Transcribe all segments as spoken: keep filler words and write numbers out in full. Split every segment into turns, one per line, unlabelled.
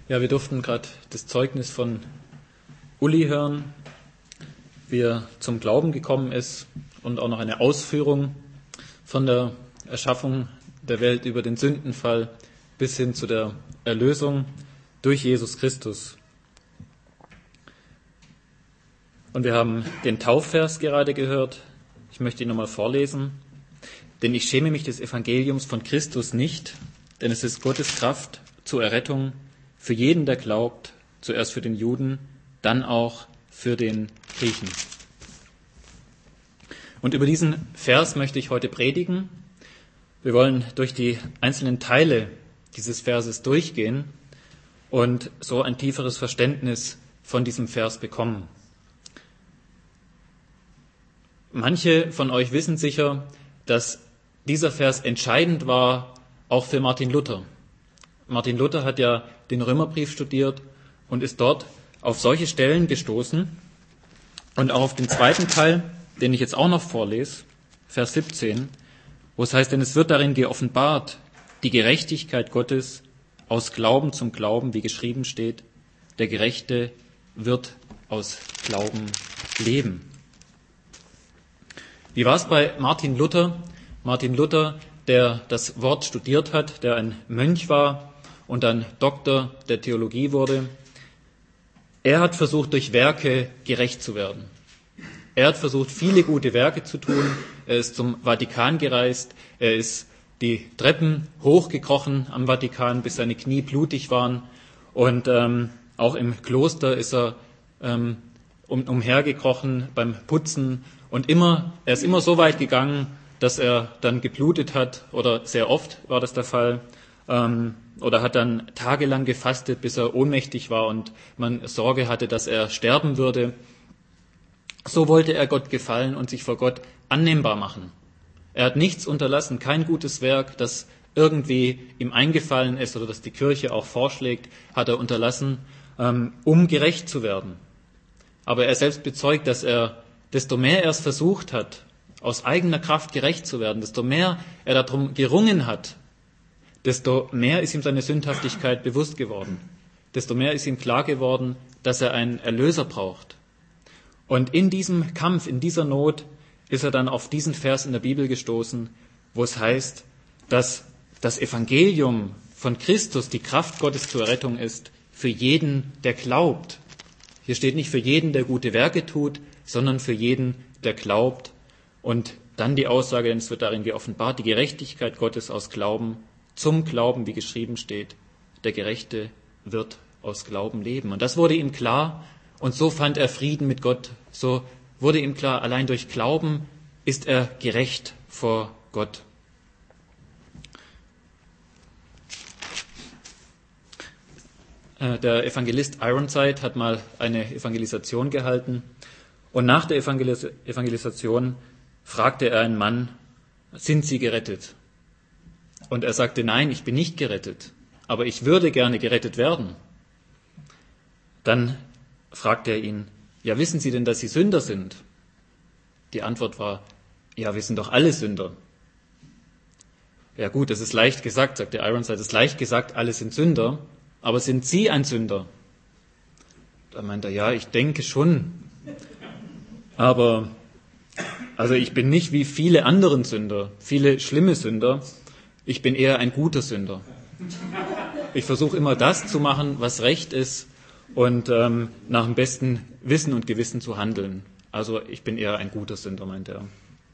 Ja, wir durften gerade das Zeugnis von Uli hören, wie er zum Glauben gekommen ist und auch noch eine Ausführung von der Erschaffung der Welt über den Sündenfall bis hin zu der Erlösung durch Jesus Christus. Und wir haben den Taufvers gerade gehört. Ich möchte ihn nochmal vorlesen. Denn ich schäme mich des Evangeliums von Christus nicht, denn es ist Gottes Kraft zur Errettung für jeden, der glaubt, zuerst für den Juden, dann auch für den Griechen. Und über diesen Vers möchte ich heute predigen. Wir wollen durch die einzelnen Teile dieses Verses durchgehen und so ein tieferes Verständnis von diesem Vers bekommen. Manche von euch wissen sicher, dass dieser Vers entscheidend war, auch für Martin Luther. Martin Luther hat ja den Römerbrief studiert und ist dort auf solche Stellen gestoßen und auch auf den zweiten Teil, den ich jetzt auch noch vorlese, Vers siebzehn, wo es heißt, denn es wird darin geoffenbart, die Gerechtigkeit Gottes aus Glauben zum Glauben, wie geschrieben steht, der Gerechte wird aus Glauben leben. Wie war es bei Martin Luther? Martin Luther, der das Wort studiert hat, der ein Mönch war und dann Doktor der Theologie wurde. Er hat versucht, durch Werke gerecht zu werden. Er hat versucht, viele gute Werke zu tun. Er ist zum Vatikan gereist. Er ist die Treppen hochgekrochen am Vatikan, bis seine Knie blutig waren. Und ähm, auch im Kloster ist er ähm, um, umhergekrochen beim Putzen. Und immer, er ist immer so weit gegangen, dass er dann geblutet hat, oder sehr oft war das der Fall, ähm, oder hat dann tagelang gefastet, bis er ohnmächtig war und man Sorge hatte, dass er sterben würde. So wollte er Gott gefallen und sich vor Gott annehmbar machen. Er hat nichts unterlassen, kein gutes Werk, das irgendwie ihm eingefallen ist oder das die Kirche auch vorschlägt, hat er unterlassen, ähm, um gerecht zu werden. Aber er selbst bezeugt, dass er, desto mehr er es versucht hat, aus eigener Kraft gerecht zu werden, desto mehr er darum gerungen hat, desto mehr ist ihm seine Sündhaftigkeit bewusst geworden. Desto mehr ist ihm klar geworden, dass er einen Erlöser braucht. Und in diesem Kampf, in dieser Not, ist er dann auf diesen Vers in der Bibel gestoßen, wo es heißt, dass das Evangelium von Christus die Kraft Gottes zur Errettung ist für jeden, der glaubt. Hier steht nicht für jeden, der gute Werke tut, sondern für jeden, der glaubt. Und dann die Aussage, denn es wird darin geoffenbart, die Gerechtigkeit Gottes aus Glauben zum Glauben, wie geschrieben steht, der Gerechte wird aus Glauben leben. Und das wurde ihm klar und so fand er Frieden mit Gott. So wurde ihm klar, allein durch Glauben ist er gerecht vor Gott. Der Evangelist Ironside hat mal eine Evangelisation gehalten und nach der Evangelis- Evangelisation fragte er einen Mann, sind Sie gerettet? Und er sagte, nein, ich bin nicht gerettet, aber ich würde gerne gerettet werden. Dann fragte er ihn, ja, wissen Sie denn, dass Sie Sünder sind? Die Antwort war, ja, wir sind doch alle Sünder. Ja gut, das ist leicht gesagt, sagte Ironside, das ist leicht gesagt, alle sind Sünder, aber sind Sie ein Sünder? Da meinte er, ja, ich denke schon, aber also ich bin nicht wie viele anderen Sünder, viele schlimme Sünder, ich bin eher ein guter Sünder. Ich versuche immer das zu machen, was recht ist und ähm, nach dem besten Wissen und Gewissen zu handeln. Also ich bin eher ein guter Sünder, meinte er.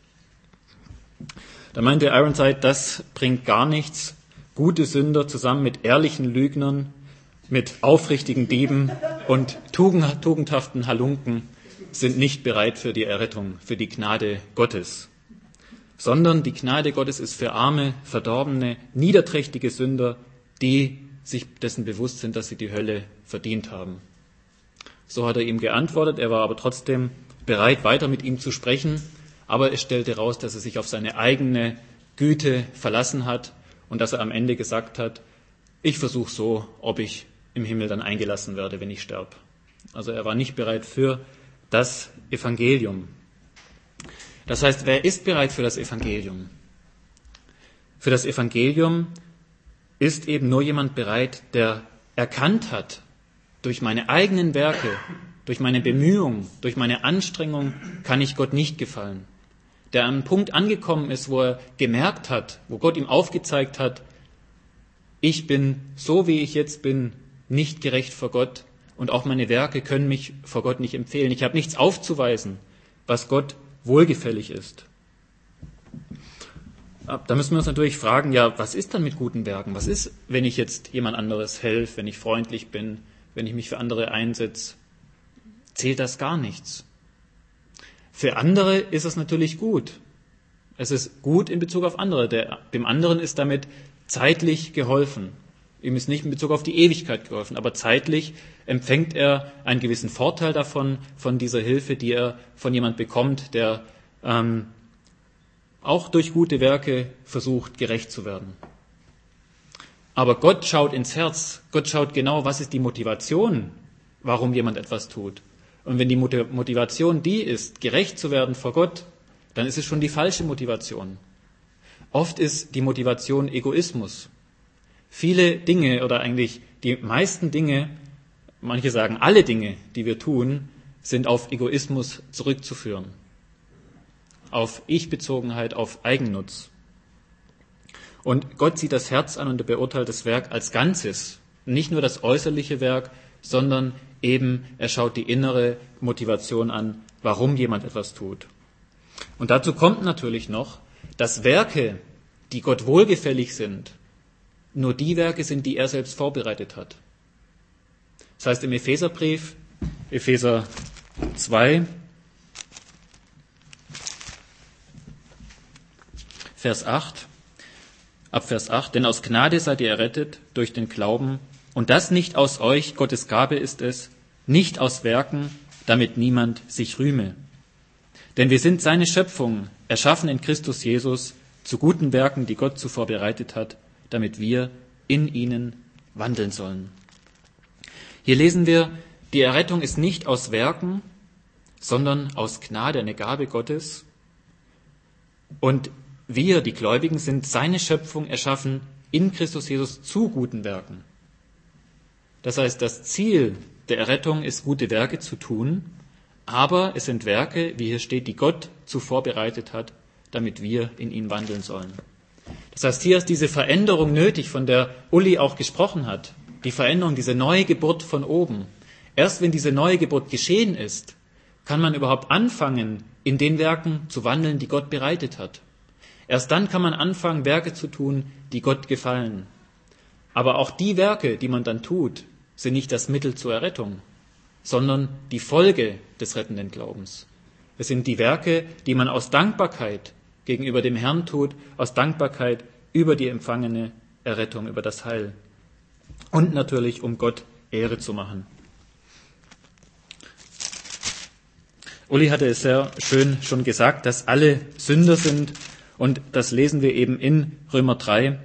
Da meinte Ironside, das bringt gar nichts. Gute Sünder zusammen mit ehrlichen Lügnern, mit aufrichtigen Dieben und tugend, tugendhaften Halunken sind nicht bereit für die Errettung, für die Gnade Gottes. Sondern die Gnade Gottes ist für arme, verdorbene, niederträchtige Sünder, die sich dessen bewusst sind, dass sie die Hölle verdient haben. So hat er ihm geantwortet, er war aber trotzdem bereit, weiter mit ihm zu sprechen, aber es stellte raus, dass er sich auf seine eigene Güte verlassen hat und dass er am Ende gesagt hat, ich versuche so, ob ich im Himmel dann eingelassen werde, wenn ich sterbe. Also er war nicht bereit für das Evangelium. Das heißt, wer ist bereit für das Evangelium? Für das Evangelium ist eben nur jemand bereit, der erkannt hat, durch meine eigenen Werke, durch meine Bemühungen, durch meine Anstrengung kann ich Gott nicht gefallen. Der an einem Punkt angekommen ist, wo er gemerkt hat, wo Gott ihm aufgezeigt hat, ich bin, so wie ich jetzt bin, nicht gerecht vor Gott und auch meine Werke können mich vor Gott nicht empfehlen. Ich habe nichts aufzuweisen, was Gott wohlgefällig ist. Da müssen wir uns natürlich fragen, ja, was ist dann mit guten Werken? Was ist, wenn ich jetzt jemand anderes helfe, wenn ich freundlich bin, wenn ich mich für andere einsetze? Zählt das gar nichts? Für andere ist es natürlich gut. Es ist gut in Bezug auf andere. Der, dem anderen ist damit zeitlich geholfen. Ihm ist nicht in Bezug auf die Ewigkeit geholfen, aber zeitlich empfängt er einen gewissen Vorteil davon, von dieser Hilfe, die er von jemand bekommt, der ähm, auch durch gute Werke versucht, gerecht zu werden. Aber Gott schaut ins Herz. Gott schaut genau, was ist die Motivation, warum jemand etwas tut. Und wenn die Motivation die ist, gerecht zu werden vor Gott, dann ist es schon die falsche Motivation. Oft ist die Motivation Egoismus. Viele Dinge oder eigentlich die meisten Dinge, manche sagen alle Dinge, die wir tun, sind auf Egoismus zurückzuführen. Auf Ich-Bezogenheit, auf Eigennutz. Und Gott sieht das Herz an und er beurteilt das Werk als Ganzes. Nicht nur das äußerliche Werk, sondern eben er schaut die innere Motivation an, warum jemand etwas tut. Und dazu kommt natürlich noch, dass Werke, die Gott wohlgefällig sind, nur die Werke sind, die er selbst vorbereitet hat. Das heißt im Epheserbrief, Epheser zwei, Vers acht, ab Vers acht, denn aus Gnade seid ihr errettet durch den Glauben, und das nicht aus euch, Gottes Gabe ist es, nicht aus Werken, damit niemand sich rühme. Denn wir sind seine Schöpfung, erschaffen in Christus Jesus, zu guten Werken, die Gott zuvor bereitet hat, damit wir in ihnen wandeln sollen. Hier lesen wir, die Errettung ist nicht aus Werken, sondern aus Gnade, eine Gabe Gottes. Und wir, die Gläubigen, sind seine Schöpfung erschaffen in Christus Jesus zu guten Werken. Das heißt, das Ziel der Errettung ist, gute Werke zu tun, aber es sind Werke, wie hier steht, die Gott zuvor bereitet hat, damit wir in ihn wandeln sollen. Das heißt, hier ist diese Veränderung nötig, von der Uli auch gesprochen hat. Die Veränderung, diese neue Geburt von oben. Erst wenn diese neue Geburt geschehen ist, kann man überhaupt anfangen, in den Werken zu wandeln, die Gott bereitet hat. Erst dann kann man anfangen, Werke zu tun, die Gott gefallen. Aber auch die Werke, die man dann tut, sind nicht das Mittel zur Errettung, sondern die Folge des rettenden Glaubens. Es sind die Werke, die man aus Dankbarkeit gegenüber dem Herrn tut, aus Dankbarkeit über die empfangene Errettung, über das Heil. Und natürlich, um Gott Ehre zu machen. Uli hatte es sehr schön schon gesagt, dass alle Sünder sind, und das lesen wir eben in Römer drei.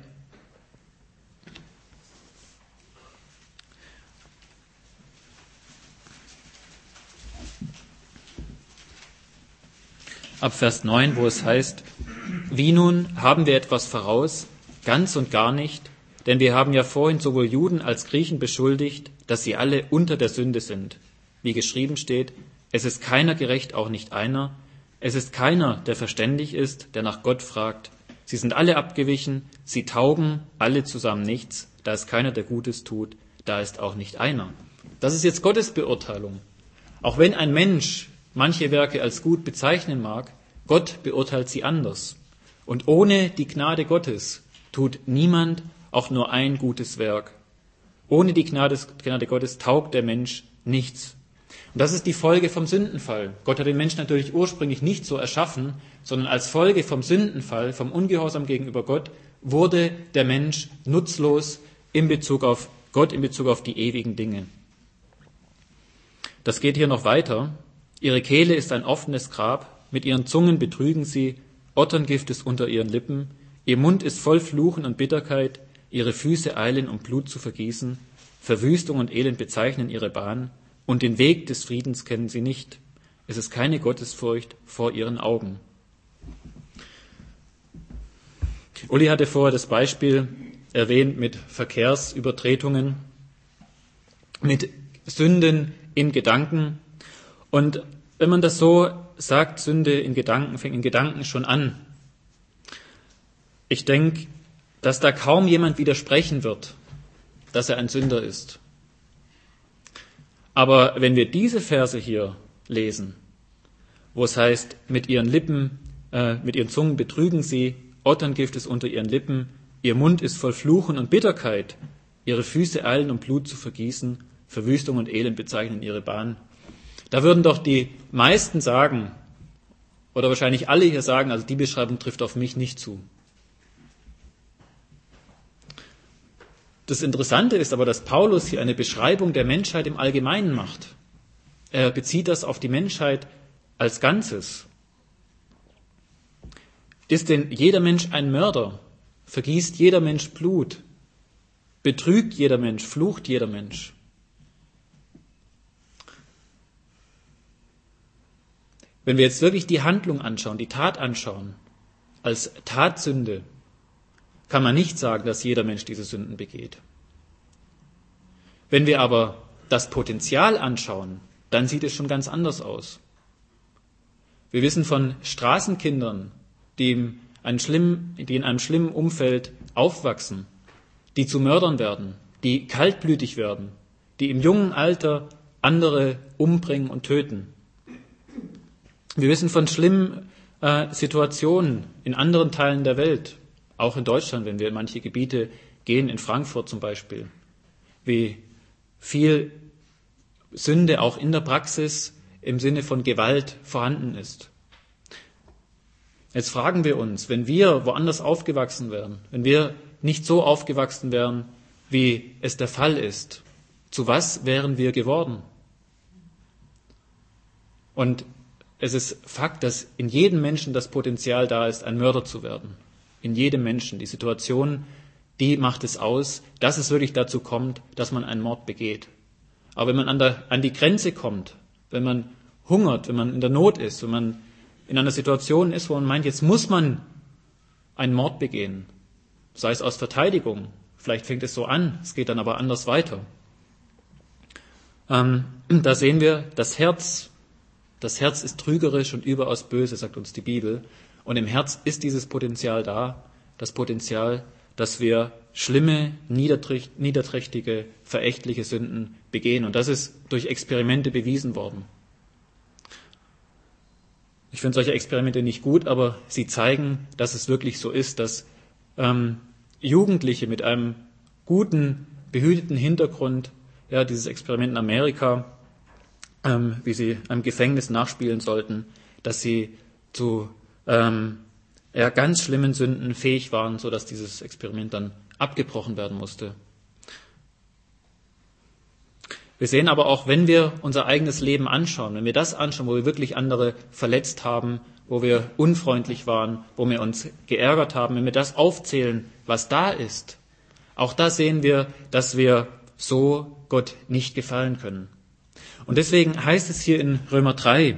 Ab Vers neun, wo es heißt, wie nun, haben wir etwas voraus? Ganz und gar nicht, denn wir haben ja vorhin sowohl Juden als Griechen beschuldigt, dass sie alle unter der Sünde sind. Wie geschrieben steht, es ist keiner gerecht, auch nicht einer. Es ist keiner, der verständig ist, der nach Gott fragt. Sie sind alle abgewichen, sie taugen alle zusammen nichts. Da ist keiner, der Gutes tut, da ist auch nicht einer. Das ist jetzt Gottes Beurteilung. Auch wenn ein Mensch manche Werke als gut bezeichnen mag, Gott beurteilt sie anders. Und ohne die Gnade Gottes tut niemand auch nur ein gutes Werk. Ohne die Gnade, Gnade Gottes taugt der Mensch nichts. Und das ist die Folge vom Sündenfall. Gott hat den Menschen natürlich ursprünglich nicht so erschaffen, sondern als Folge vom Sündenfall, vom Ungehorsam gegenüber Gott, wurde der Mensch nutzlos in Bezug auf Gott, in Bezug auf die ewigen Dinge. Das geht hier noch weiter. Ihre Kehle ist ein offenes Grab, mit ihren Zungen betrügen sie, Otterngift ist unter ihren Lippen, ihr Mund ist voll Fluchen und Bitterkeit, ihre Füße eilen, um Blut zu vergießen, Verwüstung und Elend bezeichnen ihre Bahn, und den Weg des Friedens kennen sie nicht. Es ist keine Gottesfurcht vor ihren Augen. Uli hatte vorher das Beispiel erwähnt mit Verkehrsübertretungen. mit Sünden in Gedanken. Und wenn man das so sagt, Sünde in Gedanken, fängt in Gedanken schon an. Ich denke, dass da kaum jemand widersprechen wird, dass er ein Sünder ist. Aber wenn wir diese Verse hier lesen, wo es heißt, mit ihren Lippen, äh, mit ihren Zungen betrügen sie, Otterngift ist unter ihren Lippen, ihr Mund ist voll Fluchen und Bitterkeit, ihre Füße eilen, um Blut zu vergießen, Verwüstung und Elend bezeichnen ihre Bahn. Da würden doch die meisten sagen, oder wahrscheinlich alle hier sagen, also die Beschreibung trifft auf mich nicht zu. Das Interessante ist aber, dass Paulus hier eine Beschreibung der Menschheit im Allgemeinen macht. Er bezieht das auf die Menschheit als Ganzes. Ist denn jeder Mensch ein Mörder? Vergießt jeder Mensch Blut? Betrügt jeder Mensch? Flucht jeder Mensch? Wenn wir jetzt wirklich die Handlung anschauen, die Tat anschauen, als Tatsünde, kann man nicht sagen, dass jeder Mensch diese Sünden begeht. Wenn wir aber das Potenzial anschauen, dann sieht es schon ganz anders aus. Wir wissen von Straßenkindern, die in einem schlimmen, die in einem schlimmen Umfeld aufwachsen, die zu Mördern werden, die kaltblütig werden, die im jungen Alter andere umbringen und töten. Wir wissen von schlimmen äh, Situationen in anderen Teilen der Welt, auch in Deutschland, wenn wir in manche Gebiete gehen, in Frankfurt zum Beispiel, wie viel Sünde auch in der Praxis im Sinne von Gewalt vorhanden ist. Jetzt fragen wir uns, wenn wir woanders aufgewachsen wären, wenn wir nicht so aufgewachsen wären, wie es der Fall ist, zu was wären wir geworden? Und es ist Fakt, dass in jedem Menschen das Potenzial da ist, ein Mörder zu werden. In jedem Menschen. Die Situation, die macht es aus, dass es wirklich dazu kommt, dass man einen Mord begeht. Aber wenn man an, der, an die Grenze kommt, wenn man hungert, wenn man in der Not ist, wenn man in einer Situation ist, wo man meint, jetzt muss man einen Mord begehen, sei es aus Verteidigung, vielleicht fängt es so an, es geht dann aber anders weiter. Ähm, da sehen wir, das Herz, das Herz ist trügerisch und überaus böse, sagt uns die Bibel. Und im Herz ist dieses Potenzial da, das Potenzial, dass wir schlimme, niederträchtige, verächtliche Sünden begehen. Und das ist durch Experimente bewiesen worden. Ich finde solche Experimente nicht gut, aber sie zeigen, dass es wirklich so ist, dass ähm, Jugendliche mit einem guten, behüteten Hintergrund, ja, dieses Experiment in Amerika, ähm, wie sie einem Gefängnis nachspielen sollten, dass sie zu ähm, ja, ganz schlimmen Sünden fähig waren, sodass dieses Experiment dann abgebrochen werden musste. Wir sehen aber auch, wenn wir unser eigenes Leben anschauen, wenn wir das anschauen, wo wir wirklich andere verletzt haben, wo wir unfreundlich waren, wo wir uns geärgert haben, wenn wir das aufzählen, was da ist, auch da sehen wir, dass wir so Gott nicht gefallen können. Und deswegen heißt es hier in Römer drei,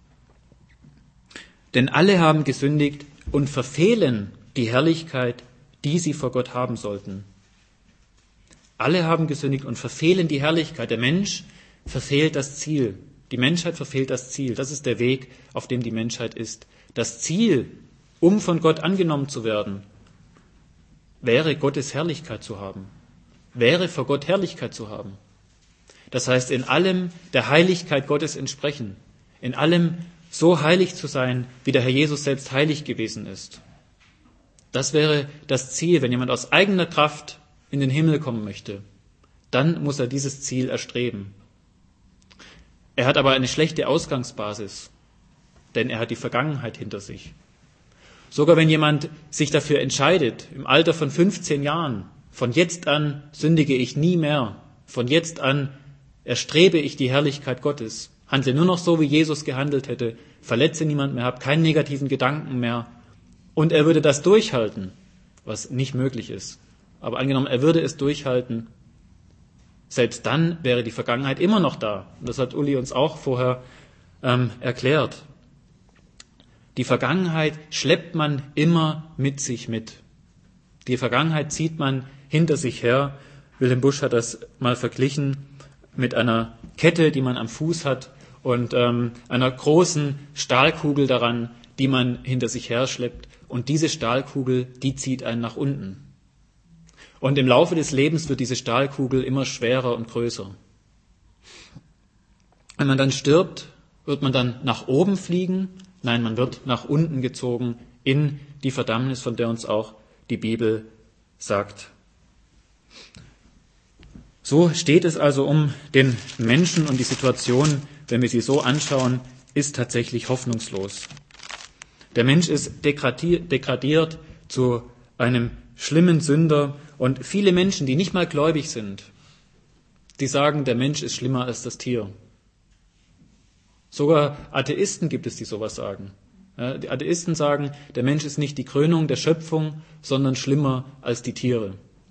denn alle haben gesündigt und verfehlen die Herrlichkeit, die sie vor Gott haben sollten. Alle haben gesündigt und verfehlen die Herrlichkeit. Der Mensch verfehlt das Ziel. Die Menschheit verfehlt das Ziel. Das ist der Weg, auf dem die Menschheit ist. Das Ziel, um von Gott angenommen zu werden, wäre Gottes Herrlichkeit zu haben. Wäre vor Gott Herrlichkeit zu haben. Das heißt, in allem der Heiligkeit Gottes entsprechen. In allem so heilig zu sein, wie der Herr Jesus selbst heilig gewesen ist. Das wäre das Ziel, wenn jemand aus eigener Kraft in den Himmel kommen möchte. Dann muss er dieses Ziel erstreben. Er hat aber eine schlechte Ausgangsbasis, denn er hat die Vergangenheit hinter sich. Sogar wenn jemand sich dafür entscheidet, im Alter von fünfzehn Jahren, von jetzt an sündige ich nie mehr, von jetzt an erstrebe ich die Herrlichkeit Gottes, handle nur noch so, wie Jesus gehandelt hätte, verletze niemand mehr, habe keinen negativen Gedanken mehr, und er würde das durchhalten, was nicht möglich ist. Aber angenommen, er würde es durchhalten, selbst dann wäre die Vergangenheit immer noch da. Und das hat Uli uns auch vorher ähm, erklärt. Die Vergangenheit schleppt man immer mit sich mit. Die Vergangenheit zieht man hinter sich her. Wilhelm Busch hat das mal verglichen mit einer Kette, die man am Fuß hat und ähm, einer großen Stahlkugel daran, die man hinter sich her schleppt. Und diese Stahlkugel, die zieht einen nach unten. Und im Laufe des Lebens wird diese Stahlkugel immer schwerer und größer. Wenn man dann stirbt, wird man dann nach oben fliegen? Nein, man wird nach unten gezogen in die Verdammnis, von der uns auch die Bibel sagt. So steht es also um den Menschen, und die Situation, wenn wir sie so anschauen, ist tatsächlich hoffnungslos. Der Mensch ist degradiert, degradiert zu einem schlimmen Sünder, und viele Menschen, die nicht mal gläubig sind, die sagen, der Mensch ist schlimmer als das Tier. Sogar Atheisten gibt es, die sowas sagen. Ja, die Atheisten sagen, der Mensch ist nicht die Krönung der Schöpfung, sondern schlimmer als die Tiere.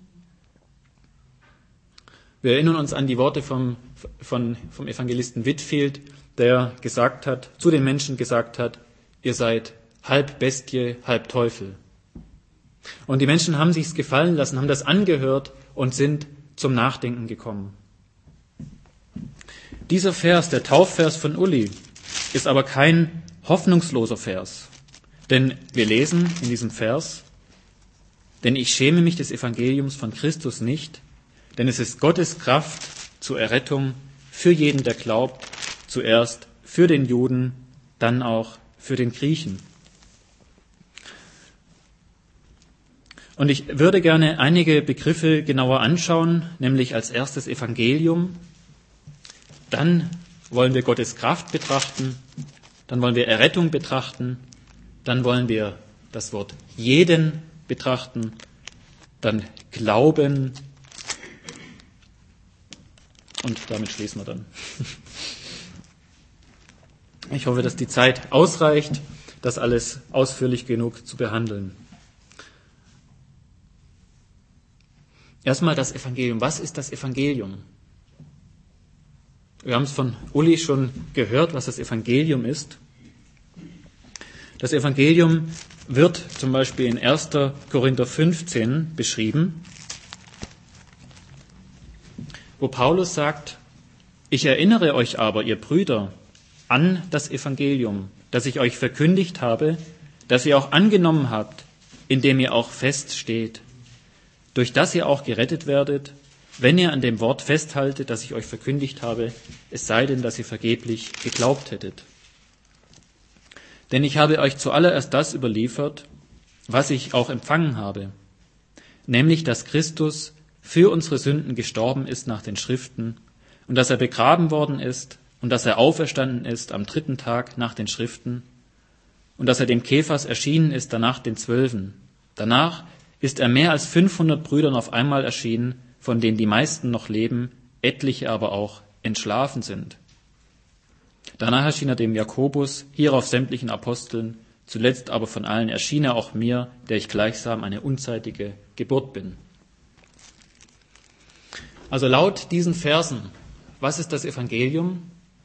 Wir erinnern uns an die Worte vom, vom, vom Evangelisten Whitfield, der gesagt hat, zu den Menschen gesagt hat, ihr seid halb Bestie, halb Teufel. Und die Menschen haben sich's gefallen lassen, haben das angehört und sind zum Nachdenken gekommen. Dieser Vers, der Taufvers von Uli, ist aber kein hoffnungsloser Vers. Denn wir lesen in diesem Vers, denn ich schäme mich des Evangeliums von Christus nicht, denn es ist Gottes Kraft zur Errettung für jeden, der glaubt, zuerst für den Juden, dann auch für den Griechen. Und ich würde gerne einige Begriffe genauer anschauen, nämlich als erstes Evangelium. Dann wollen wir Gottes Kraft betrachten, dann wollen wir Errettung betrachten, dann wollen wir das Wort jeden betrachten, dann Glauben, und damit schließen wir dann. Ich hoffe, dass die Zeit ausreicht, das alles ausführlich genug zu behandeln. Erstmal das Evangelium. Was ist das Evangelium? Wir haben es von Uli schon gehört, was das Evangelium ist. Das Evangelium wird zum Beispiel in erster Korinther fünfzehn beschrieben, wo Paulus sagt, ich erinnere euch aber, ihr Brüder, an das Evangelium, das ich euch verkündigt habe, das ihr auch angenommen habt, in dem ihr auch feststeht, durch das ihr auch gerettet werdet, wenn ihr an dem Wort festhaltet, das ich euch verkündigt habe, es sei denn, dass ihr vergeblich geglaubt hättet. Denn ich habe euch zuallererst das überliefert, was ich auch empfangen habe, nämlich, dass Christus für unsere Sünden gestorben ist nach den Schriften und dass er begraben worden ist und dass er auferstanden ist am dritten Tag nach den Schriften und dass er dem Kephas erschienen ist, danach den Zwölfen. Danach ist er mehr als fünfhundert Brüdern auf einmal erschienen, von denen die meisten noch leben, etliche aber auch entschlafen sind. Danach erschien er dem Jakobus, hierauf sämtlichen Aposteln, zuletzt aber von allen erschien er auch mir, der ich gleichsam eine unzeitige Geburt bin. Also laut diesen Versen, was ist das Evangelium?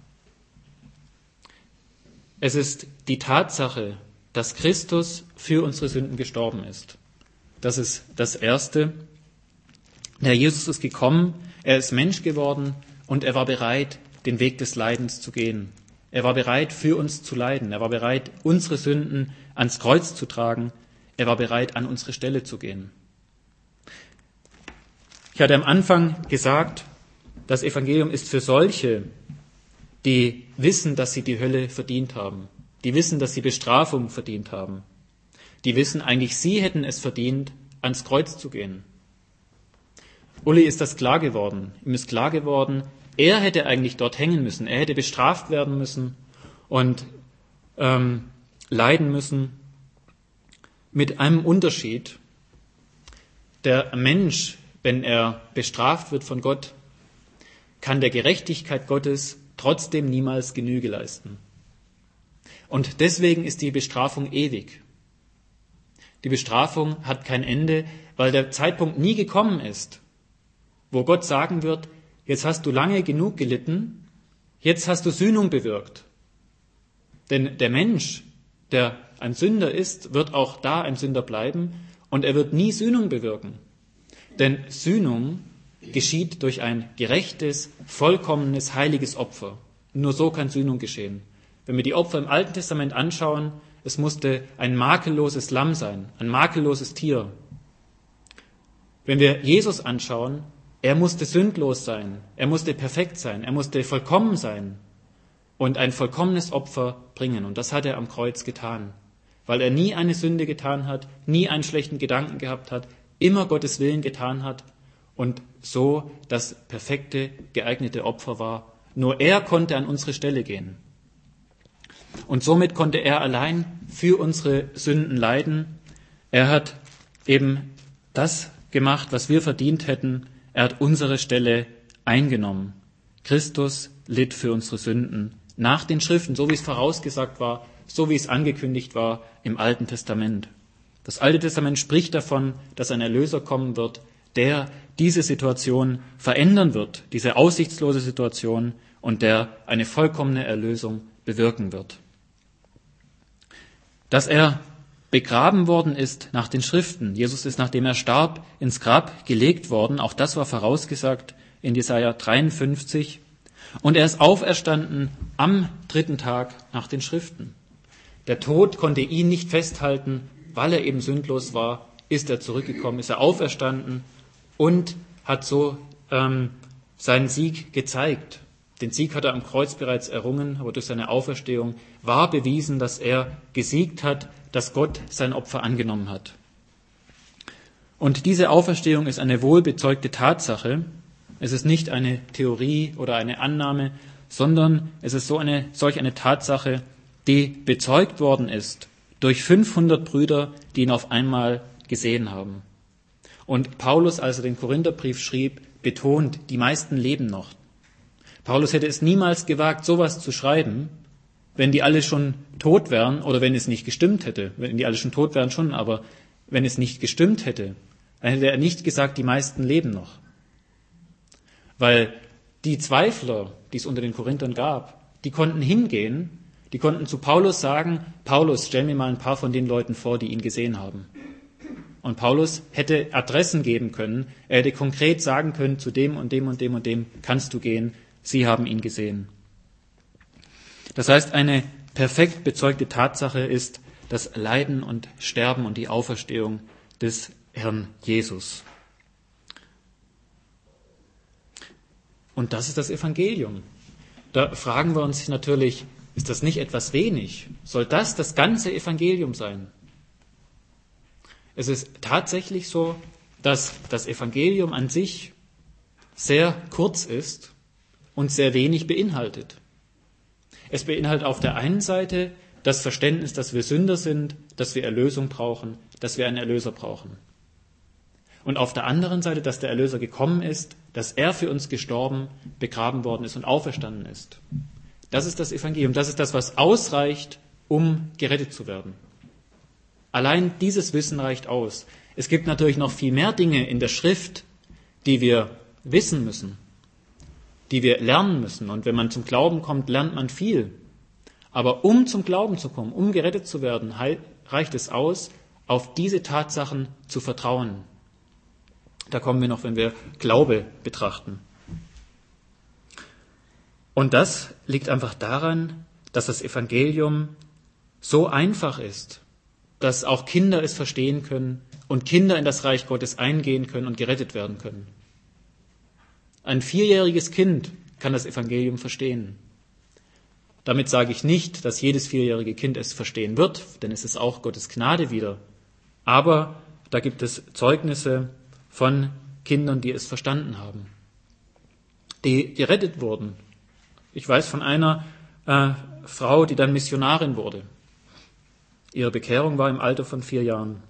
Es ist die Tatsache, dass Christus für unsere Sünden gestorben ist. Das ist das Erste. Der Jesus ist gekommen, er ist Mensch geworden und er war bereit, den Weg des Leidens zu gehen. Er war bereit, für uns zu leiden. Er war bereit, unsere Sünden ans Kreuz zu tragen. Er war bereit, an unsere Stelle zu gehen. Ich hatte am Anfang gesagt, das Evangelium ist für solche, die wissen, dass sie die Hölle verdient haben. Die wissen, dass sie Bestrafung verdient haben. Die wissen, eigentlich sie hätten es verdient, ans Kreuz zu gehen. Uli ist das klar geworden. Ihm ist klar geworden, er hätte eigentlich dort hängen müssen. Er hätte bestraft werden müssen und ähm, leiden müssen. Mit einem Unterschied. Der Mensch, wenn er bestraft wird von Gott, kann der Gerechtigkeit Gottes trotzdem niemals Genüge leisten. Und deswegen ist die Bestrafung ewig. Die Bestrafung hat kein Ende, weil der Zeitpunkt nie gekommen ist, wo Gott sagen wird, jetzt hast du lange genug gelitten, jetzt hast du Sühnung bewirkt. Denn der Mensch, der ein Sünder ist, wird auch da ein Sünder bleiben und er wird nie Sühnung bewirken. Denn Sühnung geschieht durch ein gerechtes, vollkommenes, heiliges Opfer. Nur so kann Sühnung geschehen. Wenn wir die Opfer im Alten Testament anschauen, es musste ein makelloses Lamm sein, ein makelloses Tier. Wenn wir Jesus anschauen, er musste sündlos sein, er musste perfekt sein, er musste vollkommen sein und ein vollkommenes Opfer bringen. Und das hat er am Kreuz getan, weil er nie eine Sünde getan hat, nie einen schlechten Gedanken gehabt hat, immer Gottes Willen getan hat und so das perfekte, geeignete Opfer war. Nur er konnte an unsere Stelle gehen. Und somit konnte er allein für unsere Sünden leiden. Er hat eben das gemacht, was wir verdient hätten. Er hat unsere Stelle eingenommen. Christus litt für unsere Sünden nach den Schriften, so wie es vorausgesagt war, so wie es angekündigt war im Alten Testament. Das Alte Testament spricht davon, dass ein Erlöser kommen wird, der diese Situation verändern wird, diese aussichtslose Situation, und der eine vollkommene Erlösung bewirken wird. Dass er begraben worden ist nach den Schriften. Jesus ist, nachdem er starb, ins Grab gelegt worden. Auch das war vorausgesagt in Jesaja dreiundfünfzig. Und er ist auferstanden am dritten Tag nach den Schriften. Der Tod konnte ihn nicht festhalten, weil er eben sündlos war, ist er zurückgekommen, ist er auferstanden und hat so ähm, seinen Sieg gezeigt. Den Sieg hat er am Kreuz bereits errungen, aber durch seine Auferstehung war bewiesen, dass er gesiegt hat, dass Gott sein Opfer angenommen hat. Und diese Auferstehung ist eine wohlbezeugte Tatsache. Es ist nicht eine Theorie oder eine Annahme, sondern es ist so eine, solch eine Tatsache, die bezeugt worden ist durch fünfhundert Brüder, die ihn auf einmal gesehen haben. Und Paulus, als er den Korintherbrief schrieb, betont, die meisten leben noch. Paulus hätte es niemals gewagt, sowas zu schreiben, wenn die alle schon tot wären oder wenn es nicht gestimmt hätte. Wenn die alle schon tot wären schon, aber wenn es nicht gestimmt hätte, dann hätte er nicht gesagt, die meisten leben noch. Weil die Zweifler, die es unter den Korinthern gab, die konnten hingehen, die konnten zu Paulus sagen, Paulus, stell mir mal ein paar von den Leuten vor, die ihn gesehen haben. Und Paulus hätte Adressen geben können, er hätte konkret sagen können, zu dem und dem und dem und dem kannst du gehen, sie haben ihn gesehen. Das heißt, eine perfekt bezeugte Tatsache ist das Leiden und Sterben und die Auferstehung des Herrn Jesus. Und das ist das Evangelium. Da fragen wir uns natürlich, ist das nicht etwas wenig? Soll das das ganze Evangelium sein? Es ist tatsächlich so, dass das Evangelium an sich sehr kurz ist und sehr wenig beinhaltet. Es beinhaltet auf der einen Seite das Verständnis, dass wir Sünder sind, dass wir Erlösung brauchen, dass wir einen Erlöser brauchen. Und auf der anderen Seite, dass der Erlöser gekommen ist, dass er für uns gestorben, begraben worden ist und auferstanden ist. Das ist das Evangelium. Das ist das, was ausreicht, um gerettet zu werden. Allein dieses Wissen reicht aus. Es gibt natürlich noch viel mehr Dinge in der Schrift, die wir wissen müssen, die wir lernen müssen. Und wenn man zum Glauben kommt, lernt man viel. Aber um zum Glauben zu kommen, um gerettet zu werden, reicht es aus, auf diese Tatsachen zu vertrauen. Da kommen wir noch, wenn wir Glaube betrachten. Und das liegt einfach daran, dass das Evangelium so einfach ist, dass auch Kinder es verstehen können und Kinder in das Reich Gottes eingehen können und gerettet werden können. Ein vierjähriges Kind kann das Evangelium verstehen. Damit sage ich nicht, dass jedes vierjährige Kind es verstehen wird, denn es ist auch Gottes Gnade wieder. Aber da gibt es Zeugnisse von Kindern, die es verstanden haben, die gerettet wurden. Ich weiß von einer äh, Frau, die dann Missionarin wurde. Ihre Bekehrung war im Alter von vier Jahren.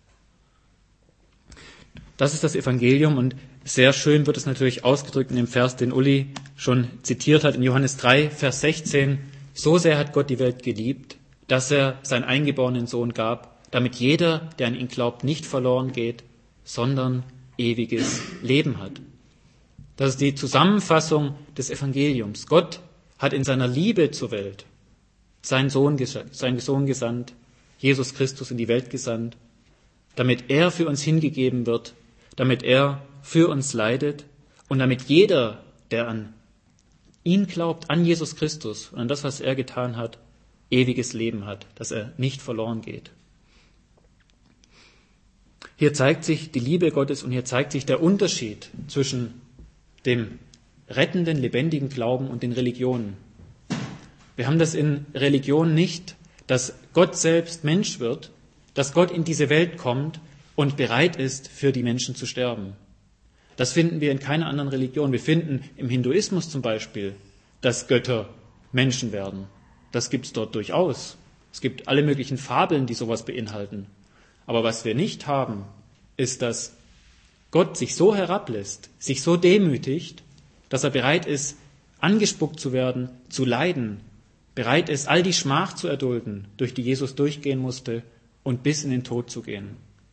Das ist das Evangelium und sehr schön wird es natürlich ausgedrückt in dem Vers, den Uli schon zitiert hat, in Johannes drei, Vers sechzehn. So sehr hat Gott die Welt geliebt, dass er seinen eingeborenen Sohn gab, damit jeder, der an ihn glaubt, nicht verloren geht, sondern ewiges Leben hat. Das ist die Zusammenfassung des Evangeliums. Gott hat in seiner Liebe zur Welt seinen Sohn, seinen Sohn gesandt, Jesus Christus in die Welt gesandt, damit er für uns hingegeben wird, damit er für uns leidet und damit jeder, der an ihn glaubt, an Jesus Christus und an das, was er getan hat, ewiges Leben hat, dass er nicht verloren geht. Hier zeigt sich die Liebe Gottes und hier zeigt sich der Unterschied zwischen dem rettenden, lebendigen Glauben und den Religionen. Wir haben das in Religion nicht, dass Gott selbst Mensch wird, dass Gott in diese Welt kommt und bereit ist, für die Menschen zu sterben. Das finden wir in keiner anderen Religion. Wir finden im Hinduismus zum Beispiel, dass Götter Menschen werden. Das gibt es dort durchaus. Es gibt alle möglichen Fabeln, die sowas beinhalten. Aber was wir nicht haben, ist, dass Gott sich so herablässt, sich so demütigt, dass er bereit ist, angespuckt zu werden, zu leiden, bereit ist, all die Schmach zu erdulden, durch die Jesus durchgehen musste und bis in den Tod zu gehen.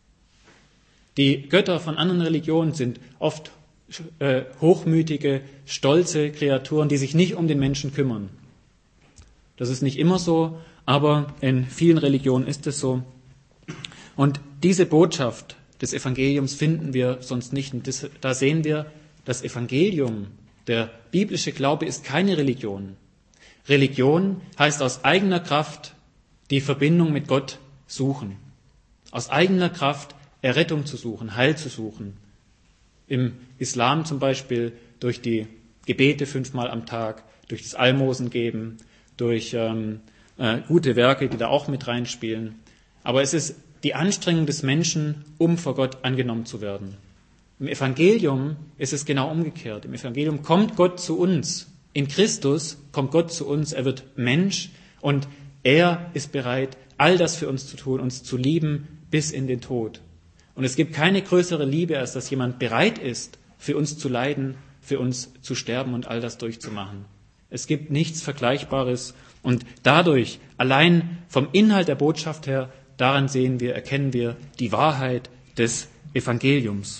Die Götter von anderen Religionen sind oft äh, hochmütige, stolze Kreaturen, die sich nicht um den Menschen kümmern. Das ist nicht immer so, aber in vielen Religionen ist es so. Und diese Botschaft des Evangeliums finden wir sonst nicht. Und das, da sehen wir, das Evangelium, der biblische Glaube ist keine Religion. Religion heißt aus eigener Kraft die Verbindung mit Gott suchen. Aus eigener Kraft Errettung zu suchen, Heil zu suchen. Im Islam zum Beispiel durch die Gebete fünfmal am Tag, durch das Almosengeben, durch ähm, äh, gute Werke, die da auch mit reinspielen. Aber es ist die Anstrengung des Menschen, um vor Gott angenommen zu werden. Im Evangelium ist es genau umgekehrt. Im Evangelium kommt Gott zu uns. In Christus kommt Gott zu uns. Er wird Mensch und er ist bereit, all das für uns zu tun, uns zu lieben bis in den Tod. Und es gibt keine größere Liebe, als dass jemand bereit ist, für uns zu leiden, für uns zu sterben und all das durchzumachen. Es gibt nichts Vergleichbares und dadurch, allein vom Inhalt der Botschaft her, daran sehen wir, erkennen wir die Wahrheit des Evangeliums.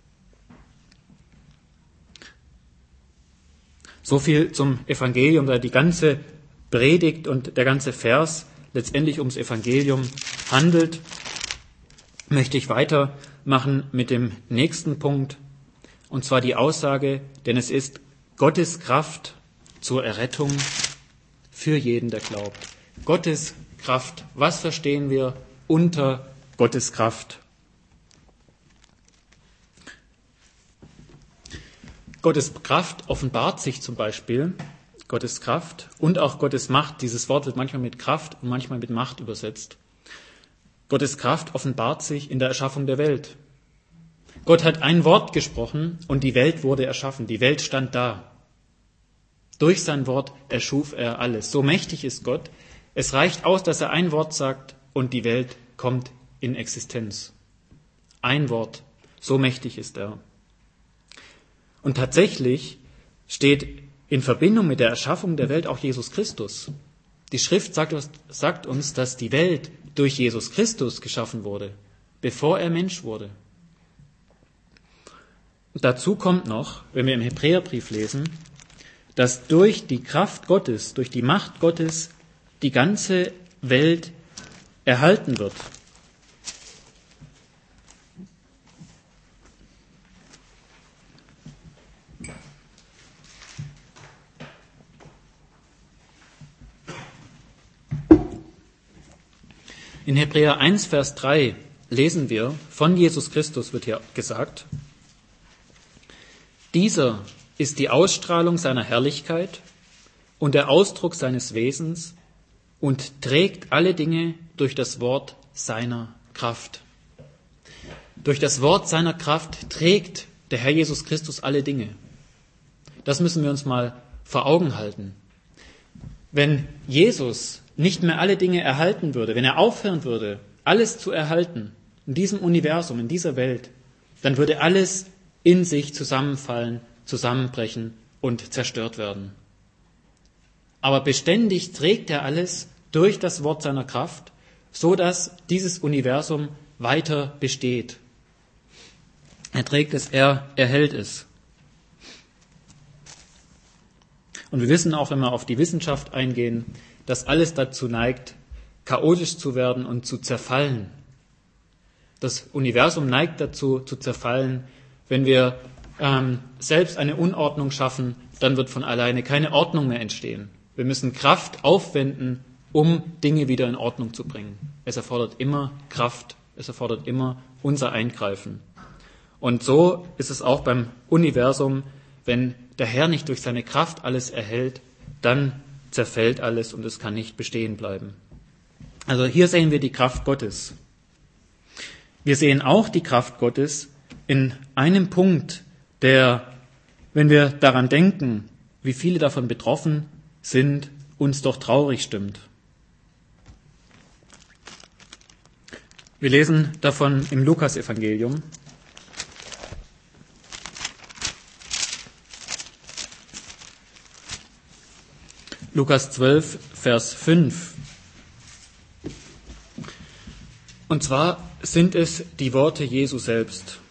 So viel zum Evangelium, da die ganze Predigt und der ganze Vers letztendlich ums Evangelium handelt, möchte ich weitermachen mit dem nächsten Punkt, und zwar die Aussage, denn es ist Gottes Kraft zur Errettung für jeden, der glaubt. Gottes Kraft. Was verstehen wir unter Gottes Kraft? Gottes Kraft offenbart sich zum Beispiel, Gottes Kraft und auch Gottes Macht. Dieses Wort wird manchmal mit Kraft und manchmal mit Macht übersetzt. Gottes Kraft offenbart sich in der Erschaffung der Welt. Gott hat ein Wort gesprochen und die Welt wurde erschaffen. Die Welt stand da. Durch sein Wort erschuf er alles. So mächtig ist Gott. Es reicht aus, dass er ein Wort sagt und die Welt kommt in Existenz. Ein Wort. So mächtig ist er. Und tatsächlich steht in Verbindung mit der Erschaffung der Welt auch Jesus Christus. Die Schrift sagt uns, sagt uns, dass die Welt durch Jesus Christus geschaffen wurde, bevor er Mensch wurde. Und dazu kommt noch, wenn wir im Hebräerbrief lesen, dass durch die Kraft Gottes, durch die Macht Gottes die ganze Welt erhalten wird. In Hebräer eins, Vers drei lesen wir, von Jesus Christus wird hier gesagt, dieser ist die Ausstrahlung seiner Herrlichkeit und der Ausdruck seines Wesens und trägt alle Dinge durch das Wort seiner Kraft. Durch das Wort seiner Kraft trägt der Herr Jesus Christus alle Dinge. Das müssen wir uns mal vor Augen halten. Wenn Jesus nicht mehr alle Dinge erhalten würde, wenn er aufhören würde, alles zu erhalten in diesem Universum, in dieser Welt, dann würde alles in sich zusammenfallen, zusammenbrechen und zerstört werden. Aber beständig trägt er alles durch das Wort seiner Kraft, so dass dieses Universum weiter besteht. Er trägt es, er erhält es. Und wir wissen auch, wenn wir auf die Wissenschaft eingehen, dass alles dazu neigt, chaotisch zu werden und zu zerfallen. Das Universum neigt dazu, zu zerfallen, wenn wir ähm, selbst eine Unordnung schaffen, dann wird von alleine keine Ordnung mehr entstehen. Wir müssen Kraft aufwenden, um Dinge wieder in Ordnung zu bringen. Es erfordert immer Kraft, es erfordert immer unser Eingreifen. Und so ist es auch beim Universum, wenn der Herr nicht durch seine Kraft alles erhält, dann zerfällt alles und es kann nicht bestehen bleiben. Also hier sehen wir die Kraft Gottes. Wir sehen auch die Kraft Gottes in einem Punkt, der, wenn wir daran denken, wie viele davon betroffen sind, uns doch traurig stimmt. Wir lesen davon im Lukas-Evangelium. Lukas zwölf, Vers fünf. Und zwar sind es die Worte Jesu selbst.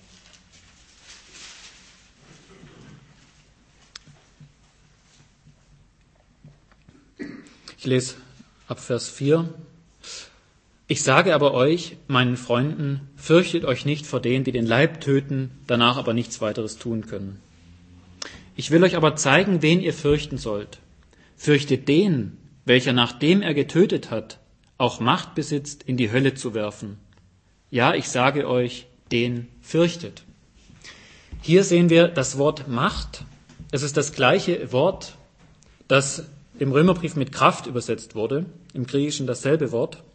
Ich lese ab Vers vier. Ich sage aber euch, meinen Freunden, fürchtet euch nicht vor denen, die den Leib töten, danach aber nichts weiteres tun können. Ich will euch aber zeigen, wen ihr fürchten sollt. Fürchtet den, welcher nachdem er getötet hat, auch Macht besitzt, in die Hölle zu werfen. Ja, ich sage euch, den fürchtet. Hier sehen wir das Wort Macht. Es ist das gleiche Wort, das im Römerbrief mit Kraft übersetzt wurde, im Griechischen dasselbe Wort.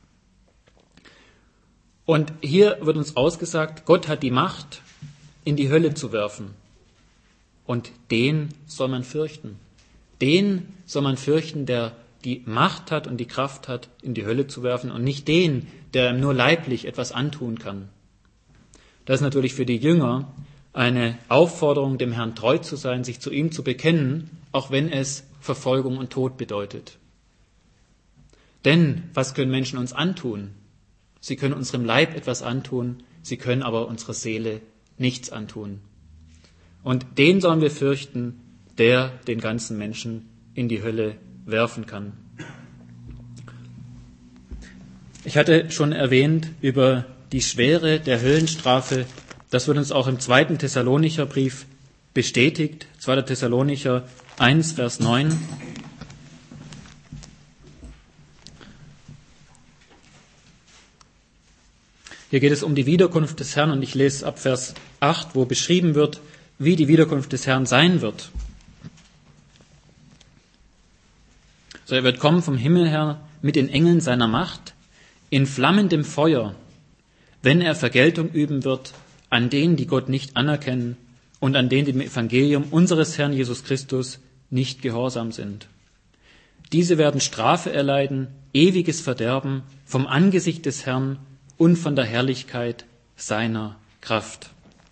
Und hier wird uns ausgesagt, Gott hat die Macht, in die Hölle zu werfen. Und den soll man fürchten. Den soll man fürchten, der die Macht hat und die Kraft hat, in die Hölle zu werfen, und nicht den, der ihm nur leiblich etwas antun kann. Das ist natürlich für die Jünger eine Aufforderung, dem Herrn treu zu sein, sich zu ihm zu bekennen, auch wenn es Verfolgung und Tod bedeutet. Denn was können Menschen uns antun? Sie können unserem Leib etwas antun, sie können aber unserer Seele nichts antun. Und den sollen wir fürchten, der den ganzen Menschen in die Hölle werfen kann. Ich hatte schon erwähnt über die Schwere der Höllenstrafe. Das wird uns auch im zweiten Thessalonicher Brief bestätigt. zweiter Thessalonicher eins, Vers neun. Hier geht es um die Wiederkunft des Herrn und ich lese ab Vers acht, wo beschrieben wird, wie die Wiederkunft des Herrn sein wird. So, er wird kommen vom Himmel her mit den Engeln seiner Macht, in flammendem Feuer, wenn er Vergeltung üben wird an denen, die Gott nicht anerkennen und an denen, die dem Evangelium unseres Herrn Jesus Christus nicht gehorsam sind. Diese werden Strafe erleiden, ewiges Verderben vom Angesicht des Herrn und von der Herrlichkeit seiner Kraft.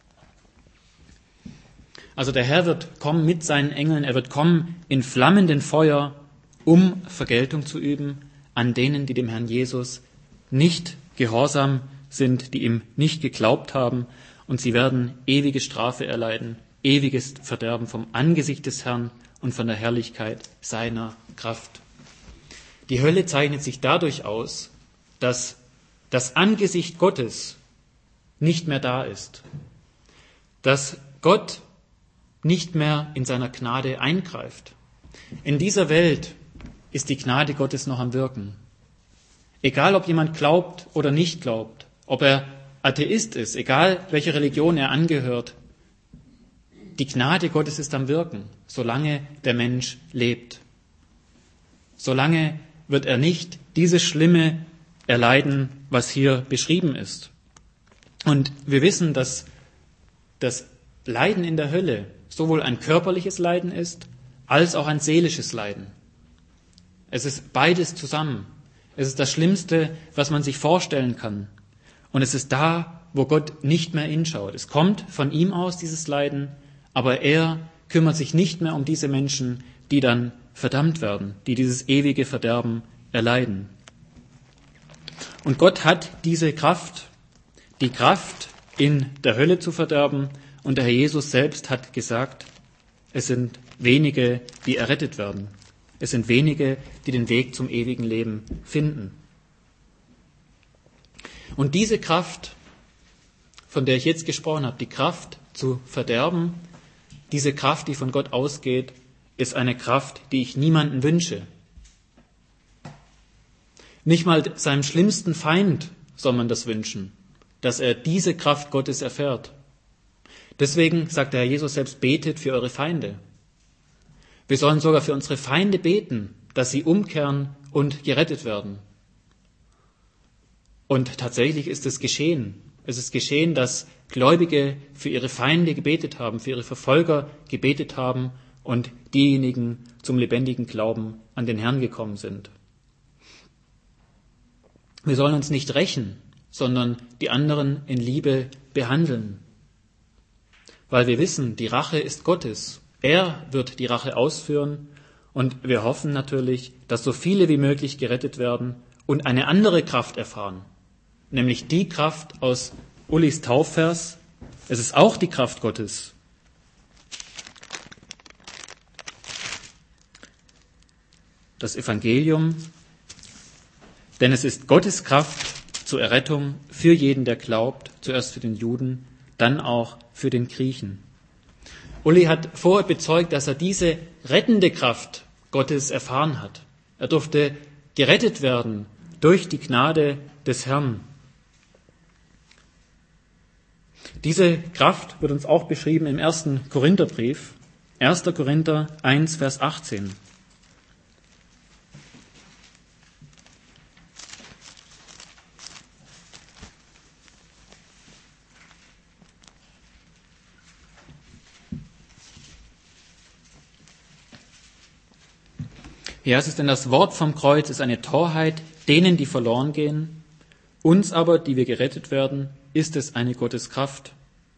Also der Herr wird kommen mit seinen Engeln, er wird kommen in flammenden Feuer, um Vergeltung zu üben an denen, die dem Herrn Jesus nicht gehorsam sind, die ihm nicht geglaubt haben, und sie werden ewige Strafe erleiden, ewiges Verderben vom Angesicht des Herrn und von der Herrlichkeit seiner Kraft. Die Hölle zeichnet sich dadurch aus, dass das Angesicht Gottes nicht mehr da ist, dass Gott nicht mehr in seiner Gnade eingreift. In dieser Welt ist die Gnade Gottes noch am Wirken. Egal, ob jemand glaubt oder nicht glaubt, ob er Atheist ist, egal welche Religion er angehört, die Gnade Gottes ist am Wirken, solange der Mensch lebt. Solange wird er nicht dieses Schlimme erleiden, was hier beschrieben ist. Und wir wissen, dass das Leiden in der Hölle sowohl ein körperliches Leiden ist, als auch ein seelisches Leiden. Es ist beides zusammen. Es ist das Schlimmste, was man sich vorstellen kann. Und es ist da, wo Gott nicht mehr hinschaut. Es kommt von ihm aus, dieses Leiden, aber er kümmert sich nicht mehr um diese Menschen, die dann verdammt werden, die dieses ewige Verderben erleiden. Und Gott hat diese Kraft, die Kraft, in der Hölle zu verderben. Und der Herr Jesus selbst hat gesagt, es sind wenige, die errettet werden. Es sind wenige, die den Weg zum ewigen Leben finden. Und diese Kraft, von der ich jetzt gesprochen habe, die Kraft zu verderben. Diese Kraft, die von Gott ausgeht, ist eine Kraft, die ich niemandem wünsche. Nicht mal seinem schlimmsten Feind soll man das wünschen, dass er diese Kraft Gottes erfährt. Deswegen sagt der Herr Jesus selbst, betet für eure Feinde. Wir sollen sogar für unsere Feinde beten, dass sie umkehren und gerettet werden. Und tatsächlich ist es geschehen. Es ist geschehen, dass Gläubige für ihre Feinde gebetet haben, für ihre Verfolger gebetet haben und diejenigen zum lebendigen Glauben an den Herrn gekommen sind. Wir sollen uns nicht rächen, sondern die anderen in Liebe behandeln. Weil wir wissen, die Rache ist Gottes. Er wird die Rache ausführen und wir hoffen natürlich, dass so viele wie möglich gerettet werden und eine andere Kraft erfahren. Nämlich die Kraft aus Ulis Taufvers. Es ist auch die Kraft Gottes. Das Evangelium, denn es ist Gottes Kraft zur Errettung für jeden, der glaubt, zuerst für den Juden, dann auch für den Griechen. Uli hat vorher bezeugt, dass er diese rettende Kraft Gottes erfahren hat. Er durfte gerettet werden durch die Gnade des Herrn. Diese Kraft wird uns auch beschrieben im ersten Korintherbrief, erster Korinther eins, Vers achtzehn. Ja, es ist denn das Wort vom Kreuz ist eine Torheit denen, die verloren gehen. Uns aber, die wir gerettet werden, ist es eine Gotteskraft.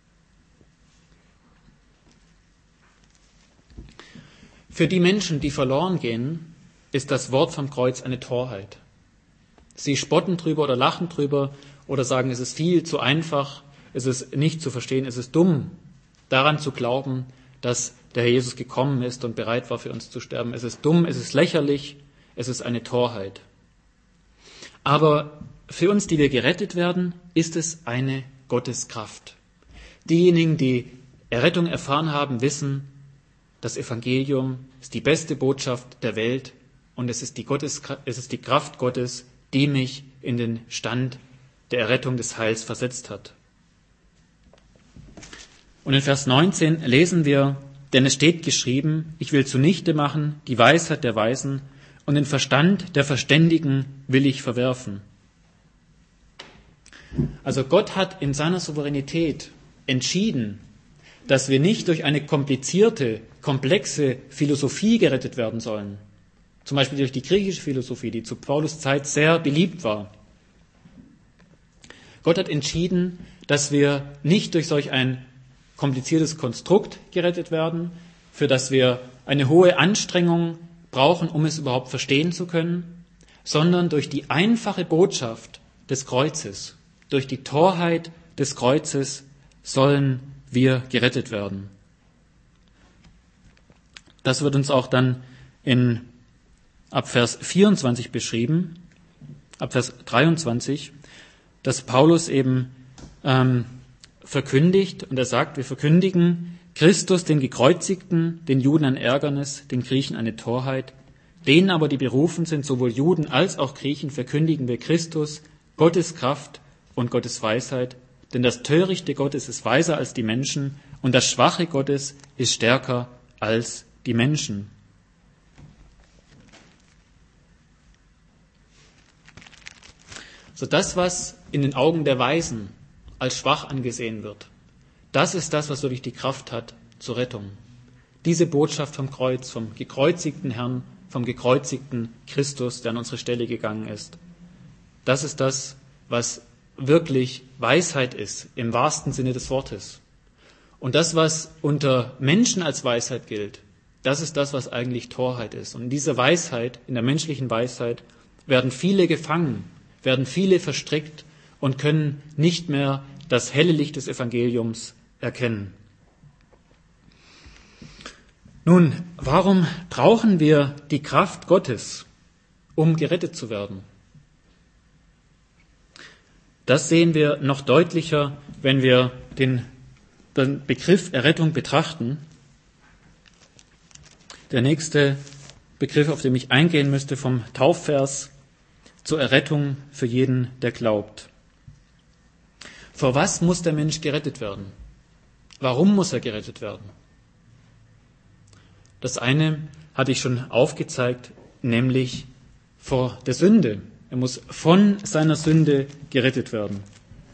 Für die Menschen, die verloren gehen, ist das Wort vom Kreuz eine Torheit. Sie spotten drüber oder lachen drüber oder sagen, es ist viel zu einfach, es ist nicht zu verstehen, es ist dumm, daran zu glauben, dass der Herr Jesus gekommen ist und bereit war, für uns zu sterben. Es ist dumm, es ist lächerlich, es ist eine Torheit. Aber für uns, die wir gerettet werden, ist es eine Gotteskraft. Diejenigen, die Errettung erfahren haben, wissen, das Evangelium ist die beste Botschaft der Welt und es ist die, Gottes, es ist die Kraft Gottes, die mich in den Stand der Errettung des Heils versetzt hat. Und in Vers neunzehn lesen wir, denn es steht geschrieben, ich will zunichte machen die Weisheit der Weisen und den Verstand der Verständigen will ich verwerfen. Also Gott hat in seiner Souveränität entschieden, dass wir nicht durch eine komplizierte, komplexe Philosophie gerettet werden sollen. Zum Beispiel durch die griechische Philosophie, die zu Paulus Zeit sehr beliebt war. Gott hat entschieden, dass wir nicht durch solch ein kompliziertes Konstrukt gerettet werden, für das wir eine hohe Anstrengung brauchen, um es überhaupt verstehen zu können, sondern durch die einfache Botschaft des Kreuzes, durch die Torheit des Kreuzes sollen wir gerettet werden. Das wird uns auch dann in ab Vers vierundzwanzig beschrieben, ab Vers dreiundzwanzig, dass Paulus eben ähm, verkündigt, und er sagt, wir verkündigen Christus, den Gekreuzigten, den Juden ein Ärgernis, den Griechen eine Torheit, denen aber, die berufen sind, sowohl Juden als auch Griechen, verkündigen wir Christus, Gottes Kraft und Gottes Weisheit, denn das Törichte Gottes ist weiser als die Menschen und das Schwache Gottes ist stärker als die Menschen. So das, was in den Augen der Weisen als schwach angesehen wird, das ist das, was wirklich die Kraft hat zur Rettung. Diese Botschaft vom Kreuz, vom gekreuzigten Herrn, vom gekreuzigten Christus, der an unsere Stelle gegangen ist. Das ist das, was wirklich Weisheit ist, im wahrsten Sinne des Wortes. Und das, was unter Menschen als Weisheit gilt, das ist das, was eigentlich Torheit ist. Und in dieser Weisheit, in der menschlichen Weisheit, werden viele gefangen, werden viele verstrickt und können nicht mehr das helle Licht des Evangeliums erkennen. Nun, warum brauchen wir die Kraft Gottes, um gerettet zu werden? Das sehen wir noch deutlicher, wenn wir den den Begriff Errettung betrachten, der nächste Begriff, auf den ich eingehen müsste, vom Taufvers zur Errettung für jeden, der glaubt. Vor was muss der Mensch gerettet werden? Warum muss er gerettet werden? Das eine hatte ich schon aufgezeigt, nämlich vor der Sünde. Er muss von seiner Sünde gerettet werden.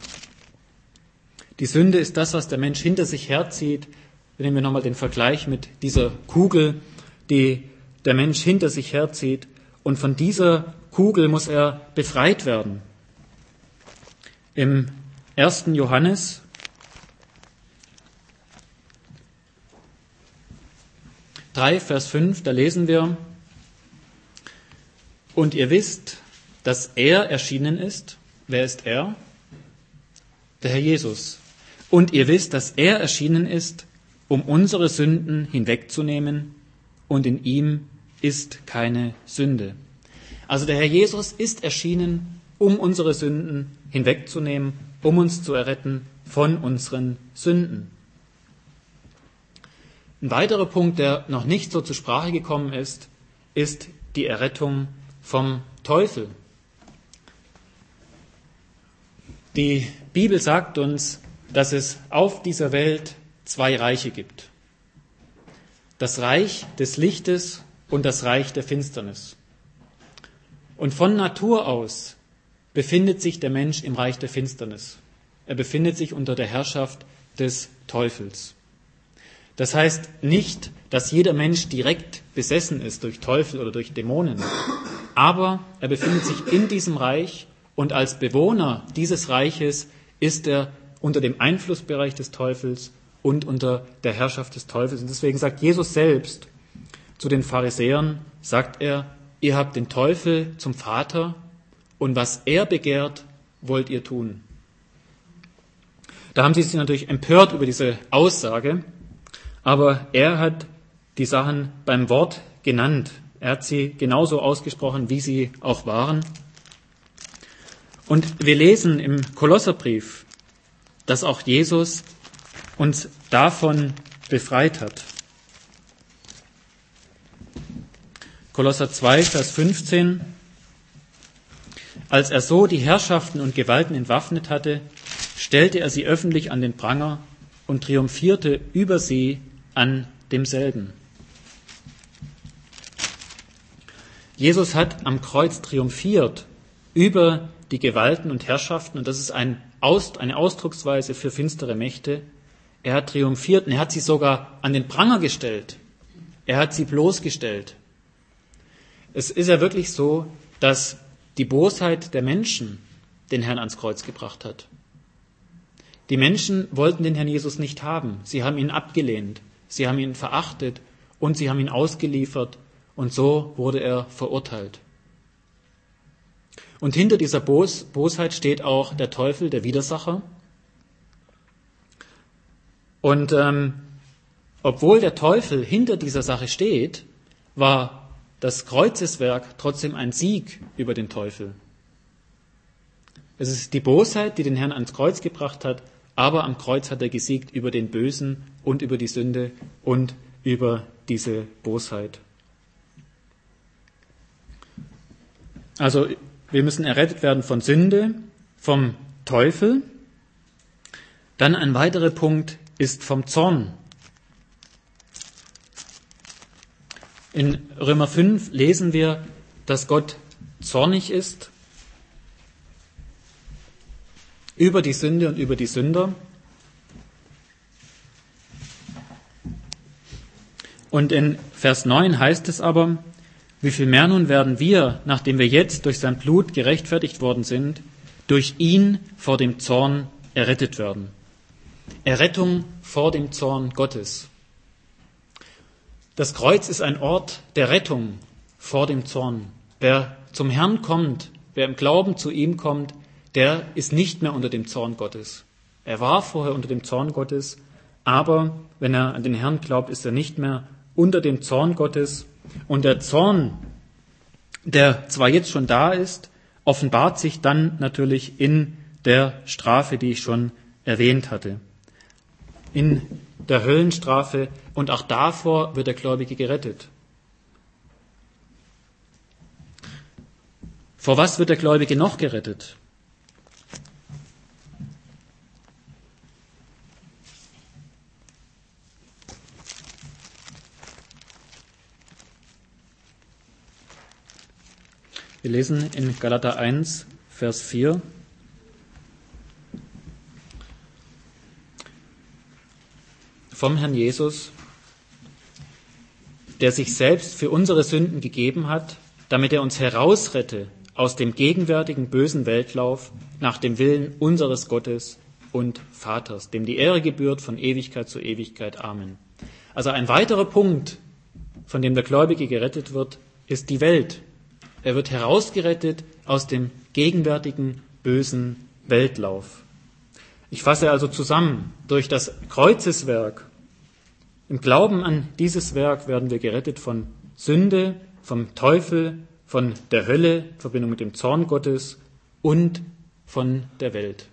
Die Sünde ist das, was der Mensch hinter sich herzieht. Nehmen wir nochmal den Vergleich mit dieser Kugel, die der Mensch hinter sich herzieht. Und von dieser Kugel muss er befreit werden. Im ersten Johannes drei, Vers fünf, da lesen wir: Und ihr wisst, dass er erschienen ist. Wer ist er? Der Herr Jesus. Und ihr wisst, dass er erschienen ist, um unsere Sünden hinwegzunehmen, und in ihm ist keine Sünde. Also der Herr Jesus ist erschienen, um unsere Sünden hinwegzunehmen, um uns zu erretten von unseren Sünden. Ein weiterer Punkt, der noch nicht so zur Sprache gekommen ist, ist die Errettung vom Teufel. Die Bibel sagt uns, dass es auf dieser Welt zwei Reiche gibt. Das Reich des Lichtes und das Reich der Finsternis. Und von Natur aus befindet sich der Mensch im Reich der Finsternis. Er befindet sich unter der Herrschaft des Teufels. Das heißt nicht, dass jeder Mensch direkt besessen ist durch Teufel oder durch Dämonen, aber er befindet sich in diesem Reich und als Bewohner dieses Reiches ist er unter dem Einflussbereich des Teufels und unter der Herrschaft des Teufels. Und deswegen sagt Jesus selbst zu den Pharisäern, sagt er, ihr habt den Teufel zum Vater und was er begehrt, wollt ihr tun. Da haben sie sich natürlich empört über diese Aussage, aber er hat die Sachen beim Wort genannt. Er hat sie genauso ausgesprochen, wie sie auch waren. Und wir lesen im Kolosserbrief, dass auch Jesus uns davon befreit hat. Kolosser zwei, Vers fünfzehn. Als er so die Herrschaften und Gewalten entwaffnet hatte, stellte er sie öffentlich an den Pranger und triumphierte über sie an demselben. Jesus hat am Kreuz triumphiert über die Gewalten und Herrschaften, und das ist ein Aus, eine Ausdrucksweise für finstere Mächte. Er hat triumphiert und er hat sie sogar an den Pranger gestellt. Er hat sie bloßgestellt. Es ist ja wirklich so, dass die Bosheit der Menschen den Herrn ans Kreuz gebracht hat. Die Menschen wollten den Herrn Jesus nicht haben. Sie haben ihn abgelehnt, sie haben ihn verachtet und sie haben ihn ausgeliefert und so wurde er verurteilt. Und hinter dieser Bos- Bosheit steht auch der Teufel, der Widersacher. Und ähm, obwohl der Teufel hinter dieser Sache steht, war das Kreuzeswerk trotzdem ein Sieg über den Teufel. Es ist die Bosheit, die den Herrn ans Kreuz gebracht hat, aber am Kreuz hat er gesiegt über den Bösen und über die Sünde und über diese Bosheit. Also wir müssen errettet werden von Sünde, vom Teufel. Dann ein weiterer Punkt ist vom Zorn. In Römer fünf lesen wir, dass Gott zornig ist über die Sünde und über die Sünder. Und in Vers neun heißt es aber, wie viel mehr nun werden wir, nachdem wir jetzt durch sein Blut gerechtfertigt worden sind, durch ihn vor dem Zorn errettet werden. Errettung vor dem Zorn Gottes. Das Kreuz ist ein Ort der Rettung vor dem Zorn. Wer zum Herrn kommt, wer im Glauben zu ihm kommt, der ist nicht mehr unter dem Zorn Gottes. Er war vorher unter dem Zorn Gottes, aber wenn er an den Herrn glaubt, ist er nicht mehr unter dem Zorn Gottes. Und der Zorn, der zwar jetzt schon da ist, offenbart sich dann natürlich in der Strafe, die ich schon erwähnt hatte. in der Höllenstrafe und auch davor wird der Gläubige gerettet. Vor was wird der Gläubige noch gerettet? Wir lesen in Galater eins, Vers vier. Vom Herrn Jesus, der sich selbst für unsere Sünden gegeben hat, damit er uns herausrette aus dem gegenwärtigen bösen Weltlauf nach dem Willen unseres Gottes und Vaters, dem die Ehre gebührt von Ewigkeit zu Ewigkeit. Amen. Also ein weiterer Punkt, von dem der Gläubige gerettet wird, ist die Welt. Er wird herausgerettet aus dem gegenwärtigen bösen Weltlauf. Ich fasse also zusammen, durch das Kreuzeswerk, im Glauben an dieses Werk werden wir gerettet von Sünde, vom Teufel, von der Hölle, in Verbindung mit dem Zorn Gottes und von der Welt.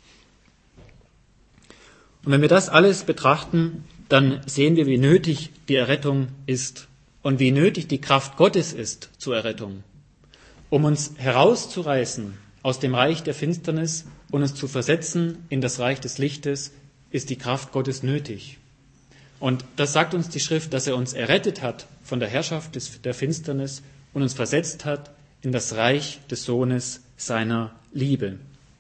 Und wenn wir das alles betrachten, dann sehen wir, wie nötig die Errettung ist und wie nötig die Kraft Gottes ist zur Errettung. Um uns herauszureißen aus dem Reich der Finsternis und uns zu versetzen in das Reich des Lichtes, ist die Kraft Gottes nötig. Und das sagt uns die Schrift, dass er uns errettet hat von der Herrschaft des, der Finsternis und uns versetzt hat in das Reich des Sohnes seiner Liebe.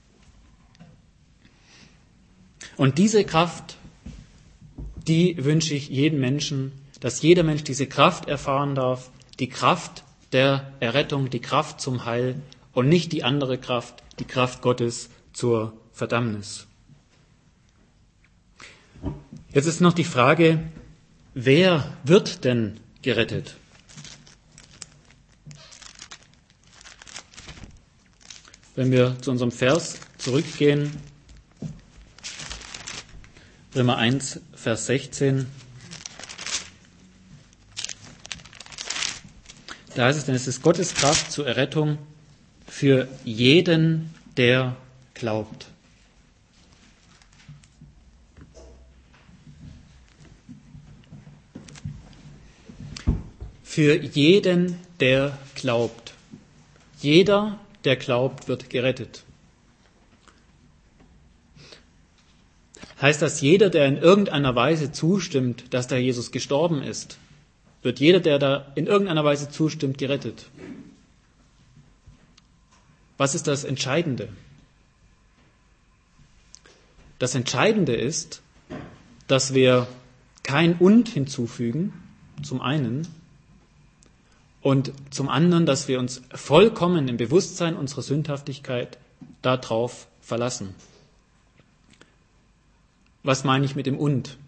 Und diese Kraft, die wünsche ich jedem Menschen, dass jeder Mensch diese Kraft erfahren darf, die Kraft der Errettung, die Kraft zum Heil und nicht die andere Kraft, die Kraft Gottes zur Verdammnis. Jetzt ist noch die Frage, wer wird denn gerettet? Wenn wir zu unserem Vers zurückgehen, Römer eins, Vers sechzehn, da heißt es, denn es ist Gottes Kraft zur Errettung für jeden, der glaubt. Für jeden, der glaubt. Jeder, der glaubt, wird gerettet. Heißt das, jeder, der in irgendeiner Weise zustimmt, dass der Jesus gestorben ist, wird jeder, der da in irgendeiner Weise zustimmt, gerettet? Was ist das Entscheidende? Das Entscheidende ist, dass wir kein Und hinzufügen, zum einen, und zum anderen, dass wir uns vollkommen im Bewusstsein unserer Sündhaftigkeit darauf verlassen. Was meine ich mit dem Und?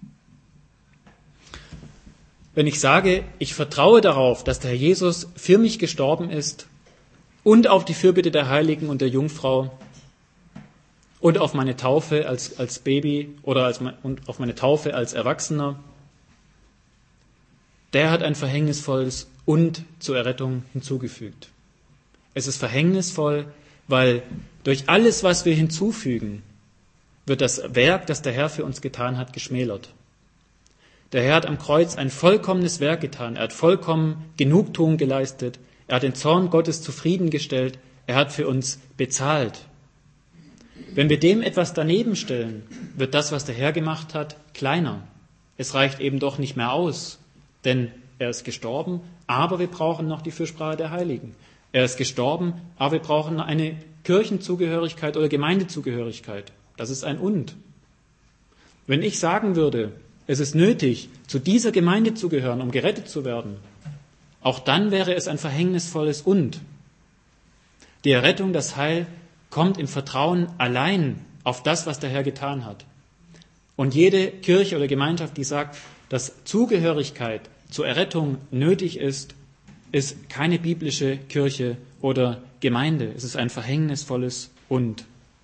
Wenn ich sage, ich vertraue darauf, dass der Herr Jesus für mich gestorben ist und auf die Fürbitte der Heiligen und der Jungfrau und auf meine Taufe als, als Baby oder als, und auf meine Taufe als Erwachsener, der hat ein verhängnisvolles Und zur Errettung hinzugefügt. Es ist verhängnisvoll, weil durch alles, was wir hinzufügen, wird das Werk, das der Herr für uns getan hat, geschmälert. Der Herr hat am Kreuz ein vollkommenes Werk getan. Er hat vollkommen Genugtuung geleistet. Er hat den Zorn Gottes zufriedengestellt. Er hat für uns bezahlt. Wenn wir dem etwas daneben stellen, wird das, was der Herr gemacht hat, kleiner. Es reicht eben doch nicht mehr aus, denn er ist gestorben, aber wir brauchen noch die Fürsprache der Heiligen. Er ist gestorben, aber wir brauchen eine Kirchenzugehörigkeit oder Gemeindezugehörigkeit. Das ist ein Und. Wenn ich sagen würde, es ist nötig, zu dieser Gemeinde zu gehören, um gerettet zu werden, auch dann wäre es ein verhängnisvolles Und. Die Errettung, das Heil, kommt im Vertrauen allein auf das, was der Herr getan hat. Und jede Kirche oder Gemeinschaft, die sagt, dass Zugehörigkeit zur Errettung nötig ist, ist keine biblische Kirche oder Gemeinde. Es ist ein verhängnisvolles Und.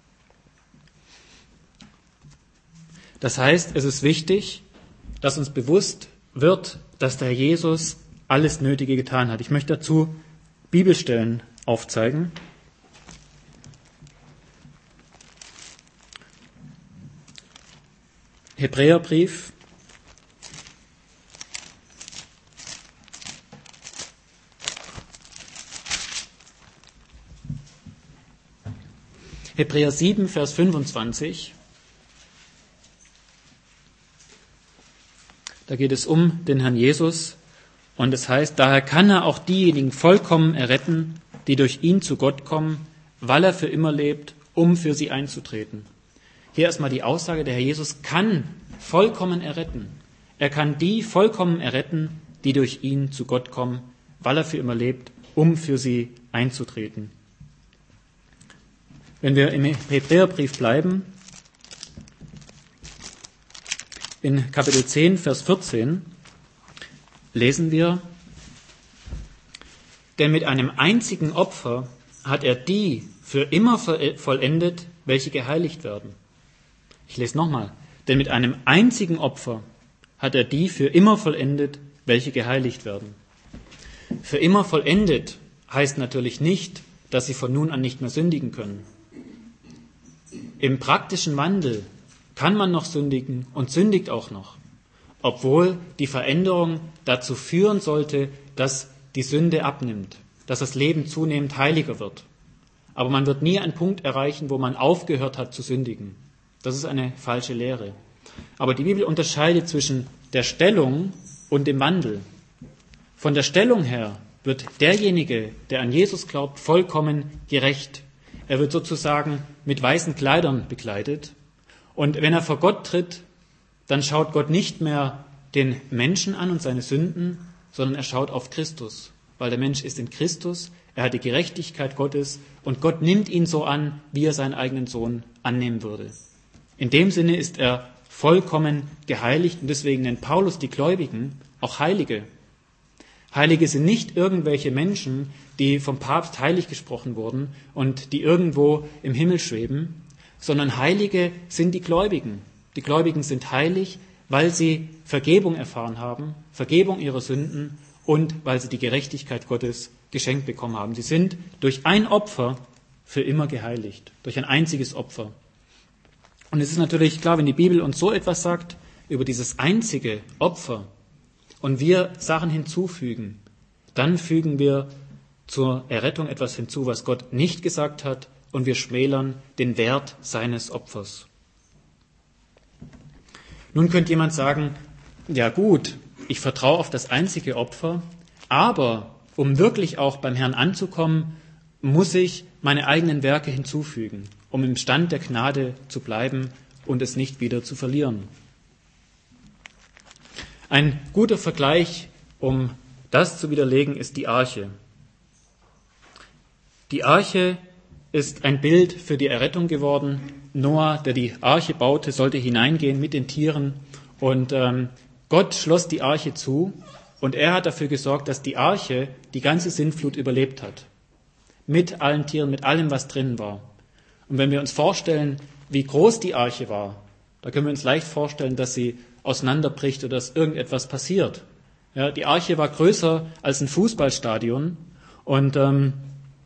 Das heißt, es ist wichtig, dass uns bewusst wird, dass der Herr Jesus alles Nötige getan hat. Ich möchte dazu Bibelstellen aufzeigen. Hebräerbrief. Hebräer sieben, Vers fünfundzwanzig. Da geht es um den Herrn Jesus. Und es heißt, daher kann er auch diejenigen vollkommen erretten, die durch ihn zu Gott kommen, weil er für immer lebt, um für sie einzutreten. Hier erstmal die Aussage, der Herr Jesus kann vollkommen erretten. Er kann die vollkommen erretten, die durch ihn zu Gott kommen, weil er für immer lebt, um für sie einzutreten. Wenn wir im Hebräerbrief bleiben, in Kapitel zehn, Vers vierzehn, lesen wir, denn mit einem einzigen Opfer hat er die für immer vollendet, welche geheiligt werden. Ich lese nochmal, denn mit einem einzigen Opfer hat er die für immer vollendet, welche geheiligt werden. Für immer vollendet heißt natürlich nicht, dass sie von nun an nicht mehr sündigen können. Im praktischen Wandel kann man noch sündigen und sündigt auch noch, obwohl die Veränderung dazu führen sollte, dass die Sünde abnimmt, dass das Leben zunehmend heiliger wird. Aber man wird nie einen Punkt erreichen, wo man aufgehört hat zu sündigen. Das ist eine falsche Lehre. Aber die Bibel unterscheidet zwischen der Stellung und dem Wandel. Von der Stellung her wird derjenige, der an Jesus glaubt, vollkommen gerecht. Er wird sozusagen mit weißen Kleidern bekleidet. Und wenn er vor Gott tritt, dann schaut Gott nicht mehr den Menschen an und seine Sünden, sondern er schaut auf Christus. Weil der Mensch ist in Christus, er hat die Gerechtigkeit Gottes und Gott nimmt ihn so an, wie er seinen eigenen Sohn annehmen würde. In dem Sinne ist er vollkommen geheiligt und deswegen nennt Paulus die Gläubigen auch Heilige. Heilige sind nicht irgendwelche Menschen, die vom Papst heilig gesprochen wurden und die irgendwo im Himmel schweben, sondern Heilige sind die Gläubigen. Die Gläubigen sind heilig, weil sie Vergebung erfahren haben, Vergebung ihrer Sünden und weil sie die Gerechtigkeit Gottes geschenkt bekommen haben. Sie sind durch ein Opfer für immer geheiligt, durch ein einziges Opfer. Und es ist natürlich klar, wenn die Bibel uns so etwas sagt über dieses einzige Opfer und wir Sachen hinzufügen, dann fügen wir zur Errettung etwas hinzu, was Gott nicht gesagt hat, und wir schmälern den Wert seines Opfers. Nun könnte jemand sagen, ja gut, ich vertraue auf das einzige Opfer, aber um wirklich auch beim Herrn anzukommen, muss ich meine eigenen Werke hinzufügen, um im Stand der Gnade zu bleiben und es nicht wieder zu verlieren. Ein guter Vergleich, um das zu widerlegen, ist die Arche. Die Arche ist ein Bild für die Errettung geworden. Noah, der die Arche baute, sollte hineingehen mit den Tieren und ähm, Gott schloss die Arche zu und er hat dafür gesorgt, dass die Arche die ganze Sintflut überlebt hat. Mit allen Tieren, mit allem, was drin war. Und wenn wir uns vorstellen, wie groß die Arche war, da können wir uns leicht vorstellen, dass sie auseinanderbricht oder dass irgendetwas passiert. Ja, die Arche war größer als ein Fußballstadion und ähm,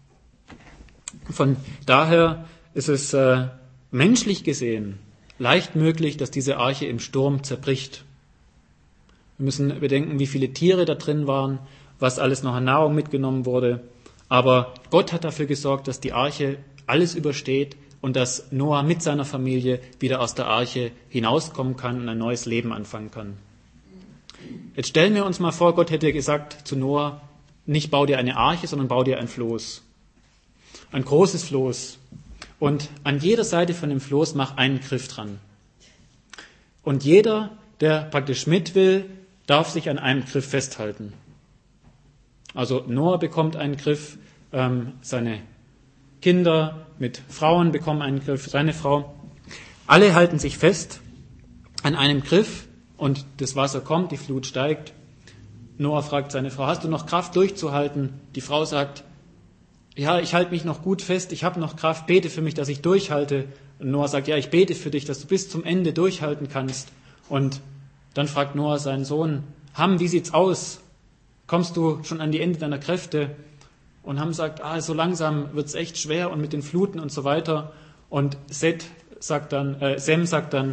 von daher ist es äh, menschlich gesehen leicht möglich, dass diese Arche im Sturm zerbricht. Wir müssen bedenken, wie viele Tiere da drin waren, was alles noch an Nahrung mitgenommen wurde. Aber Gott hat dafür gesorgt, dass die Arche alles übersteht und dass Noah mit seiner Familie wieder aus der Arche hinauskommen kann und ein neues Leben anfangen kann. Jetzt stellen wir uns mal vor, Gott hätte gesagt zu Noah, nicht bau dir eine Arche, sondern bau dir ein Floß. Ein großes Floß. Und an jeder Seite von dem Floß mach einen Griff dran. Und jeder, der praktisch mit will, darf sich an einem Griff festhalten. Also Noah bekommt einen Griff, ähm, seine Kinder mit Frauen bekommen einen Griff, seine Frau. Alle halten sich fest an einem Griff und das Wasser kommt, die Flut steigt. Noah fragt seine Frau, hast du noch Kraft durchzuhalten? Die Frau sagt, ja, ich halte mich noch gut fest, ich habe noch Kraft, bete für mich, dass ich durchhalte. Und Noah sagt, ja, ich bete für dich, dass du bis zum Ende durchhalten kannst. Und dann fragt Noah seinen Sohn, Ham, wie sieht's aus? Kommst du schon an die Ende deiner Kräfte? Und Ham sagt, ah, so langsam wird's echt schwer und mit den Fluten und so weiter. Und Seth sagt dann, äh, Sem sagt dann,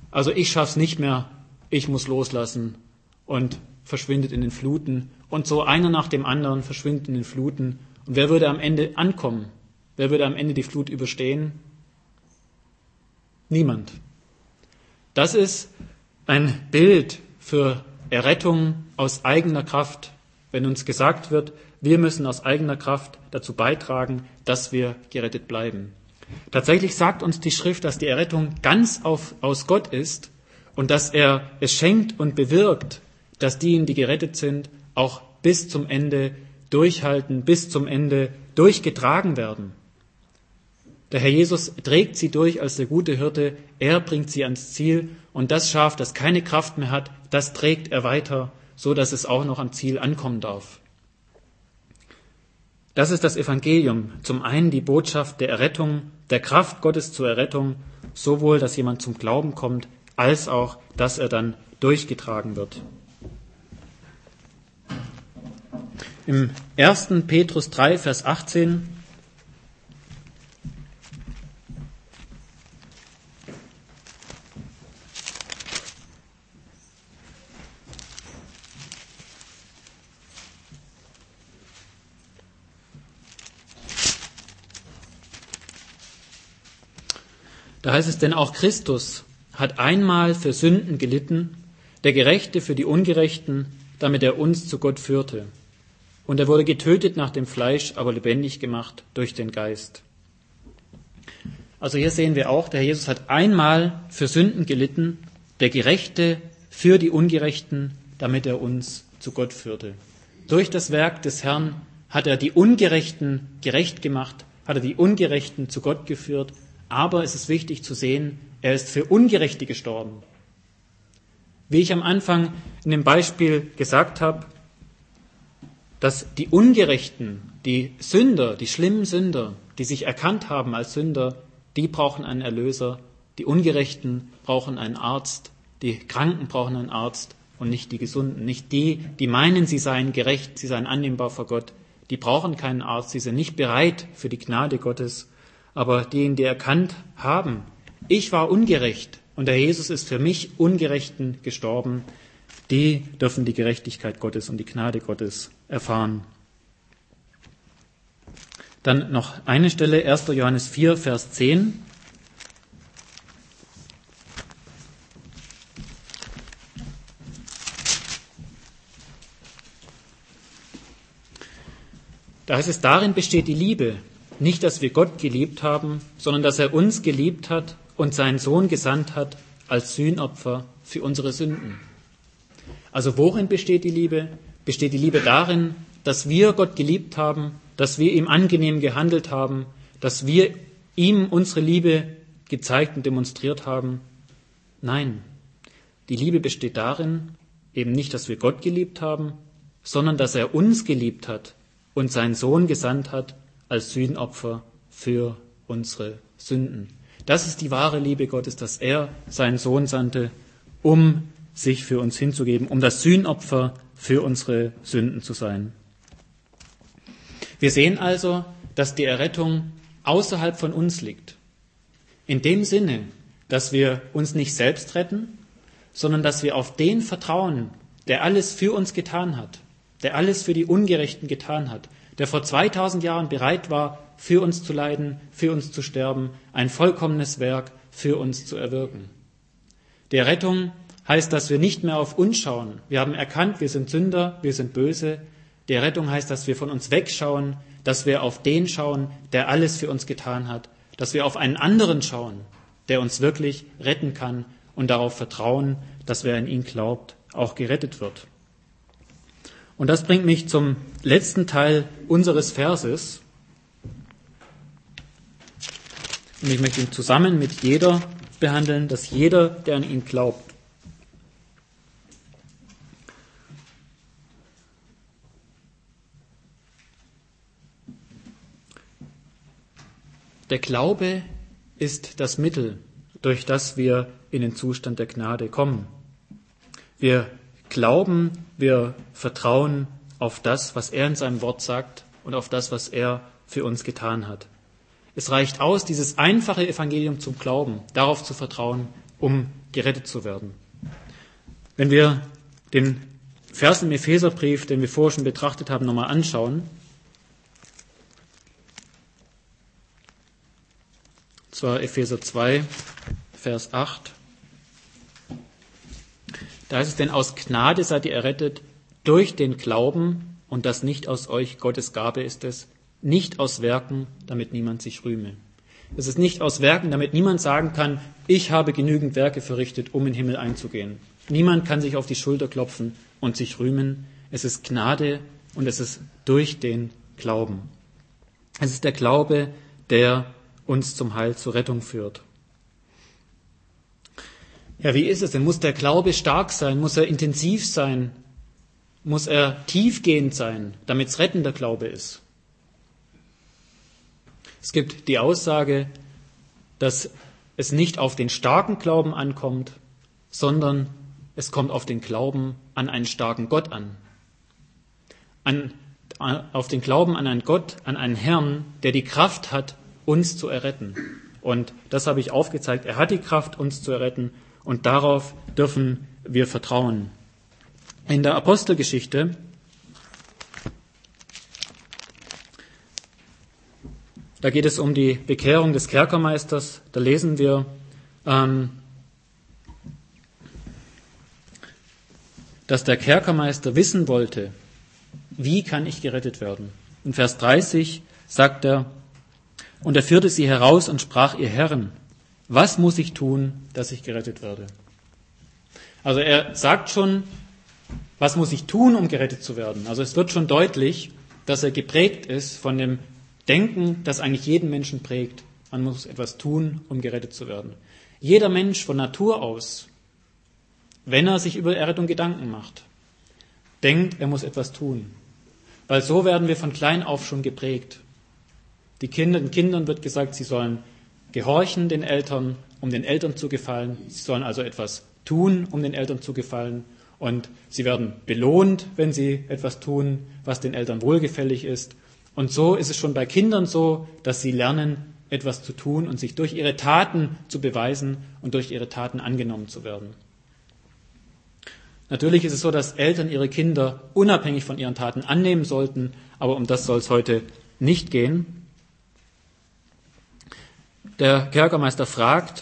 Also ich schaff's nicht mehr, ich muss loslassen und verschwindet in den Fluten. Und so einer nach dem anderen verschwindet in den Fluten. Und wer würde am Ende ankommen? Wer würde am Ende die Flut überstehen? Niemand. Das ist ein Bild für Errettung aus eigener Kraft, wenn uns gesagt wird, wir müssen aus eigener Kraft dazu beitragen, dass wir gerettet bleiben. Tatsächlich sagt uns die Schrift, dass die Errettung ganz auf, aus Gott ist und dass er es schenkt und bewirkt, dass diejenigen, die gerettet sind, auch bis zum Ende durchhalten, bis zum Ende durchgetragen werden. Der Herr Jesus trägt sie durch als der gute Hirte, er bringt sie ans Ziel und das Schaf, das keine Kraft mehr hat, das trägt er weiter, so dass es auch noch am Ziel ankommen darf. Das ist das Evangelium. Zum einen die Botschaft der Errettung, der Kraft Gottes zur Errettung, sowohl, dass jemand zum Glauben kommt, als auch, dass er dann durchgetragen wird. Im ersten Petrus drei, Vers achtzehn Da heißt es, denn auch Christus hat einmal für Sünden gelitten, der Gerechte für die Ungerechten, damit er uns zu Gott führte. Und er wurde getötet nach dem Fleisch, aber lebendig gemacht durch den Geist. Also hier sehen wir auch, der Herr Jesus hat einmal für Sünden gelitten, der Gerechte für die Ungerechten, damit er uns zu Gott führte. Durch das Werk des Herrn hat er die Ungerechten gerecht gemacht, hat er die Ungerechten zu Gott geführt. Aber es ist wichtig zu sehen, er ist für Ungerechte gestorben. Wie ich am Anfang in dem Beispiel gesagt habe, dass die Ungerechten, die Sünder, die schlimmen Sünder, die sich erkannt haben als Sünder, die brauchen einen Erlöser. Die Ungerechten brauchen einen Arzt, die Kranken brauchen einen Arzt und nicht die Gesunden. Nicht die, die meinen, sie seien gerecht, sie seien annehmbar vor Gott. Die brauchen keinen Arzt, sie sind nicht bereit für die Gnade Gottes. Aber diejenigen, die erkannt haben, ich war ungerecht und der Jesus ist für mich Ungerechten gestorben, die dürfen die Gerechtigkeit Gottes und die Gnade Gottes erfahren. Dann noch eine Stelle, erster Johannes vier, Vers zehn. Da heißt es, darin besteht die Liebe. Nicht, dass wir Gott geliebt haben, sondern dass er uns geliebt hat und seinen Sohn gesandt hat als Sühnopfer für unsere Sünden. Also worin besteht die Liebe? Besteht die Liebe darin, dass wir Gott geliebt haben, dass wir ihm angenehm gehandelt haben, dass wir ihm unsere Liebe gezeigt und demonstriert haben? Nein, die Liebe besteht darin, eben nicht, dass wir Gott geliebt haben, sondern dass er uns geliebt hat und seinen Sohn gesandt hat als Sühnopfer für unsere Sünden. Das ist die wahre Liebe Gottes, dass er seinen Sohn sandte, um sich für uns hinzugeben, um das Sühnopfer für unsere Sünden zu sein. Wir sehen also, dass die Errettung außerhalb von uns liegt. In dem Sinne, dass wir uns nicht selbst retten, sondern dass wir auf den vertrauen, der alles für uns getan hat, der alles für die Ungerechten getan hat, der vor zweitausend Jahren bereit war, für uns zu leiden, für uns zu sterben, ein vollkommenes Werk für uns zu erwirken. Die Errettung heißt, dass wir nicht mehr auf uns schauen. Wir haben erkannt, wir sind Sünder, wir sind böse. Die Errettung heißt, dass wir von uns wegschauen, dass wir auf den schauen, der alles für uns getan hat, dass wir auf einen anderen schauen, der uns wirklich retten kann und darauf vertrauen, dass wer an ihn glaubt, auch gerettet wird. Und das bringt mich zum letzten Teil unseres Verses. Und ich möchte ihn zusammen mit jeder behandeln, dass jeder, der an ihn glaubt. Der Glaube ist das Mittel, durch das wir in den Zustand der Gnade kommen. Wir glauben, wir vertrauen auf das, was er in seinem Wort sagt und auf das, was er für uns getan hat. Es reicht aus, dieses einfache Evangelium zu glauben, darauf zu vertrauen, um gerettet zu werden. Wenn wir den Vers im Epheserbrief, den wir vorher schon betrachtet haben, nochmal anschauen, und zwar Epheser zwei, Vers acht, da heißt es, denn aus Gnade seid ihr errettet durch den Glauben und das nicht aus euch, Gottes Gabe ist es, nicht aus Werken, damit niemand sich rühme. Es ist nicht aus Werken, damit niemand sagen kann, ich habe genügend Werke verrichtet, um in den Himmel einzugehen. Niemand kann sich auf die Schulter klopfen und sich rühmen. Es ist Gnade und es ist durch den Glauben. Es ist der Glaube, der uns zum Heil, zur Rettung führt. Ja, wie ist es denn? Muss der Glaube stark sein? Muss er intensiv sein? Muss er tiefgehend sein, damit es rettender Glaube ist? Es gibt die Aussage, dass es nicht auf den starken Glauben ankommt, sondern es kommt auf den Glauben an einen starken Gott an. an. Auf den Glauben an einen Gott, an einen Herrn, der die Kraft hat, uns zu erretten. Und das habe ich aufgezeigt. Er hat die Kraft, uns zu erretten. Und darauf dürfen wir vertrauen. In der Apostelgeschichte, da geht es um die Bekehrung des Kerkermeisters. Da lesen wir, ähm, dass der Kerkermeister wissen wollte, wie kann ich gerettet werden? In Vers dreißig sagt er, und er führte sie heraus und sprach, ihr Herren, was muss ich tun, dass ich gerettet werde? Also er sagt schon, was muss ich tun, um gerettet zu werden? Also es wird schon deutlich, dass er geprägt ist von dem Denken, das eigentlich jeden Menschen prägt. Man muss etwas tun, um gerettet zu werden. Jeder Mensch von Natur aus, wenn er sich über Errettung Gedanken macht, denkt, er muss etwas tun. Weil so werden wir von klein auf schon geprägt. Die Kinder, den Kindern wird gesagt, sie sollen gehorchen den Eltern, um den Eltern zu gefallen. Sie sollen also etwas tun, um den Eltern zu gefallen. Und sie werden belohnt, wenn sie etwas tun, was den Eltern wohlgefällig ist. Und so ist es schon bei Kindern so, dass sie lernen, etwas zu tun und sich durch ihre Taten zu beweisen und durch ihre Taten angenommen zu werden. Natürlich ist es so, dass Eltern ihre Kinder unabhängig von ihren Taten annehmen sollten, aber um das soll es heute nicht gehen. Der Kerkermeister fragt,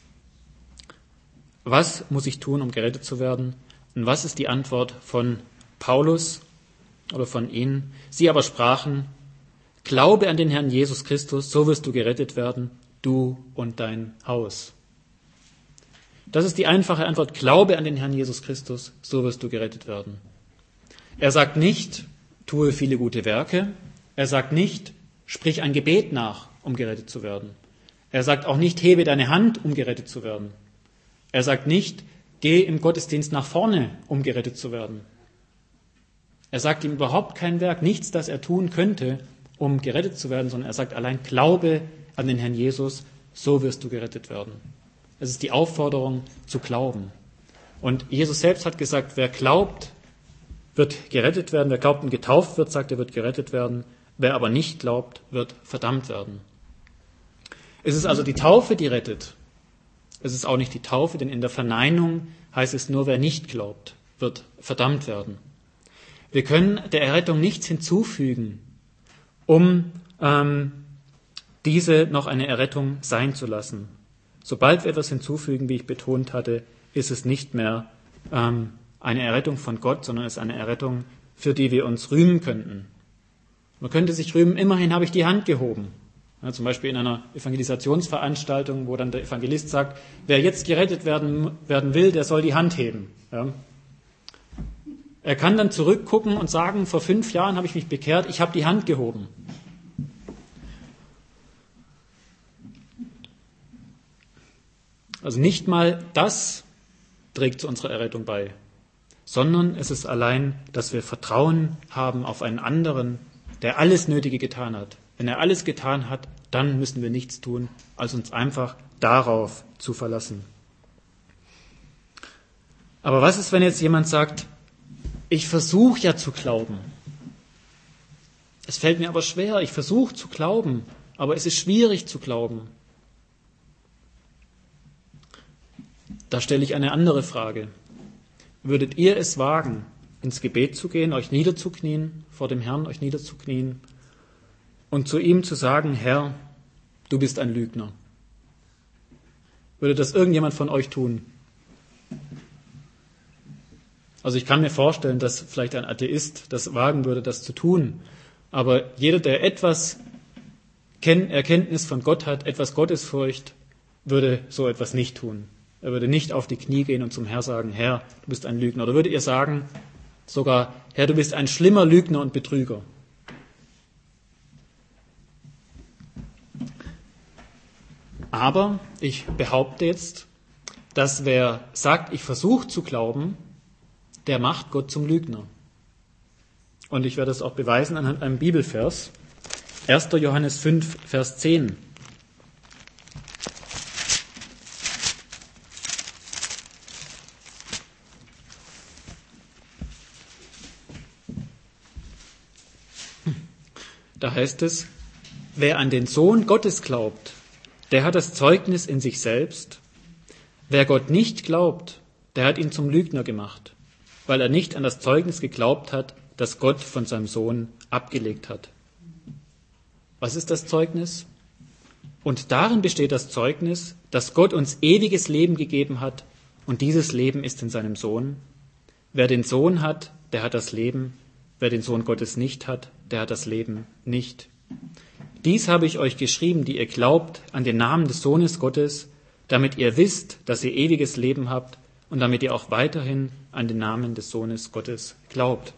was muss ich tun, um gerettet zu werden? Und was ist die Antwort von Paulus oder von ihnen? Sie aber sprachen, glaube an den Herrn Jesus Christus, so wirst du gerettet werden, du und dein Haus. Das ist die einfache Antwort, glaube an den Herrn Jesus Christus, so wirst du gerettet werden. Er sagt nicht, tue viele gute Werke. Er sagt nicht, sprich ein Gebet nach, um gerettet zu werden. Er sagt auch nicht, hebe deine Hand, um gerettet zu werden. Er sagt nicht, geh im Gottesdienst nach vorne, um gerettet zu werden. Er sagt ihm überhaupt kein Werk, nichts, das er tun könnte, um gerettet zu werden, sondern er sagt allein, glaube an den Herrn Jesus, so wirst du gerettet werden. Es ist die Aufforderung zu glauben. Und Jesus selbst hat gesagt, wer glaubt, wird gerettet werden. Wer glaubt und getauft wird, sagt er, wird gerettet werden. Wer aber nicht glaubt, wird verdammt werden. Es ist also die Taufe, die rettet. Es ist auch nicht die Taufe, denn in der Verneinung heißt es nur, wer nicht glaubt, wird verdammt werden. Wir können der Errettung nichts hinzufügen, um ähm, diese noch eine Errettung sein zu lassen. Sobald wir etwas hinzufügen, wie ich betont hatte, ist es nicht mehr ähm, eine Errettung von Gott, sondern es ist eine Errettung, für die wir uns rühmen könnten. Man könnte sich rühmen, immerhin habe ich die Hand gehoben. Ja, zum Beispiel in einer Evangelisationsveranstaltung, wo dann der Evangelist sagt, wer jetzt gerettet werden, werden will, der soll die Hand heben. Ja. Er kann dann zurückgucken und sagen, vor fünf Jahren habe ich mich bekehrt, ich habe die Hand gehoben. Also nicht mal das trägt zu unserer Errettung bei, sondern es ist allein, dass wir Vertrauen haben auf einen anderen, der alles Nötige getan hat. Wenn er alles getan hat, dann müssen wir nichts tun, als uns einfach darauf zu verlassen. Aber was ist, wenn jetzt jemand sagt, ich versuche ja zu glauben. Es fällt mir aber schwer, ich versuche zu glauben, aber es ist schwierig zu glauben. Da stelle ich eine andere Frage. Würdet ihr es wagen, ins Gebet zu gehen, euch niederzuknien, vor dem Herrn euch niederzuknien und zu ihm zu sagen, Herr, du bist ein Lügner? Würde das irgendjemand von euch tun? Also ich kann mir vorstellen, dass vielleicht ein Atheist das wagen würde, das zu tun. Aber jeder, der etwas Erkenntnis von Gott hat, etwas Gottesfurcht, würde so etwas nicht tun. Er würde nicht auf die Knie gehen und zum Herr sagen, Herr, du bist ein Lügner. Oder würdet ihr sagen, sogar, Herr, du bist ein schlimmer Lügner und Betrüger? Aber ich behaupte jetzt, dass wer sagt, ich versuche zu glauben, der macht Gott zum Lügner. Und ich werde das auch beweisen anhand einem Bibelvers. erster Johannes fünf, Vers zehn. Da heißt es, wer an den Sohn Gottes glaubt, der hat das Zeugnis in sich selbst. Wer Gott nicht glaubt, der hat ihn zum Lügner gemacht, weil er nicht an das Zeugnis geglaubt hat, das Gott von seinem Sohn abgelegt hat. Was ist das Zeugnis? Und darin besteht das Zeugnis, dass Gott uns ewiges Leben gegeben hat, und dieses Leben ist in seinem Sohn. Wer den Sohn hat, der hat das Leben. Wer den Sohn Gottes nicht hat, der hat das Leben nicht. Dies habe ich euch geschrieben, die ihr glaubt an den Namen des Sohnes Gottes, damit ihr wisst, dass ihr ewiges Leben habt und damit ihr auch weiterhin an den Namen des Sohnes Gottes glaubt.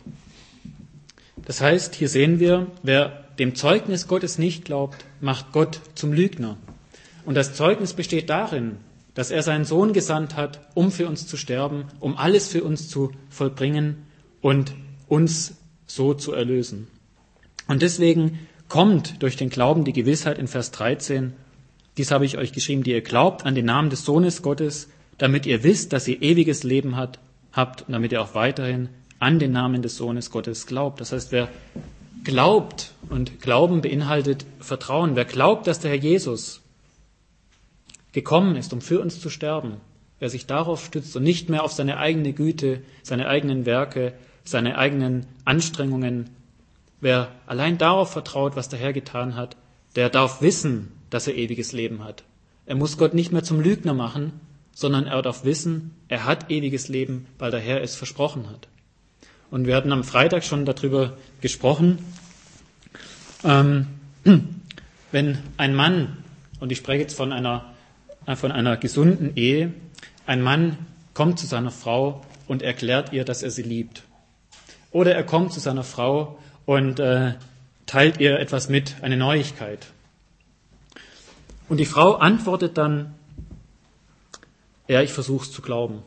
Das heißt, hier sehen wir, wer dem Zeugnis Gottes nicht glaubt, macht Gott zum Lügner. Und das Zeugnis besteht darin, dass er seinen Sohn gesandt hat, um für uns zu sterben, um alles für uns zu vollbringen und uns so zu erlösen. Und deswegen kommt durch den Glauben die Gewissheit in Vers dreizehn, dies habe ich euch geschrieben, die ihr glaubt an den Namen des Sohnes Gottes, damit ihr wisst, dass ihr ewiges Leben hat, habt und damit ihr auch weiterhin an den Namen des Sohnes Gottes glaubt. Das heißt, wer glaubt, und Glauben beinhaltet Vertrauen, wer glaubt, dass der Herr Jesus gekommen ist, um für uns zu sterben, wer sich darauf stützt und nicht mehr auf seine eigene Güte, seine eigenen Werke, seine eigenen Anstrengungen, wer allein darauf vertraut, was der Herr getan hat, der darf wissen, dass er ewiges Leben hat. Er muss Gott nicht mehr zum Lügner machen, sondern er darf wissen, er hat ewiges Leben, weil der Herr es versprochen hat. Und wir hatten am Freitag schon darüber gesprochen, ähm, wenn ein Mann, und ich spreche jetzt von einer, von einer gesunden Ehe, ein Mann kommt zu seiner Frau und erklärt ihr, dass er sie liebt. Oder er kommt zu seiner Frau und äh, teilt ihr etwas mit, eine Neuigkeit. Und die Frau antwortet dann, ja, ich versuch's zu glauben.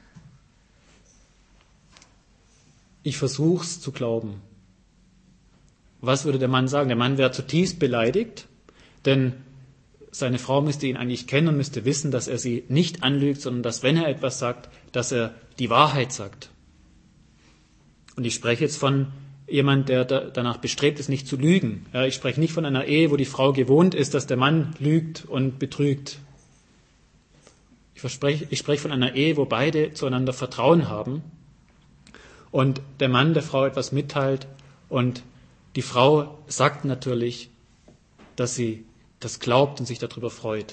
Ich versuch's zu glauben. Was würde der Mann sagen? Der Mann wäre zutiefst beleidigt, denn seine Frau müsste ihn eigentlich kennen und müsste wissen, dass er sie nicht anlügt, sondern dass, wenn er etwas sagt, dass er die Wahrheit sagt. Und ich spreche jetzt von jemand, der danach bestrebt ist, nicht zu lügen. Ja, ich spreche nicht von einer Ehe, wo die Frau gewohnt ist, dass der Mann lügt und betrügt. Ich, verspreche, ich spreche von einer Ehe, wo beide zueinander Vertrauen haben und der Mann der Frau etwas mitteilt und die Frau sagt natürlich, dass sie das glaubt und sich darüber freut.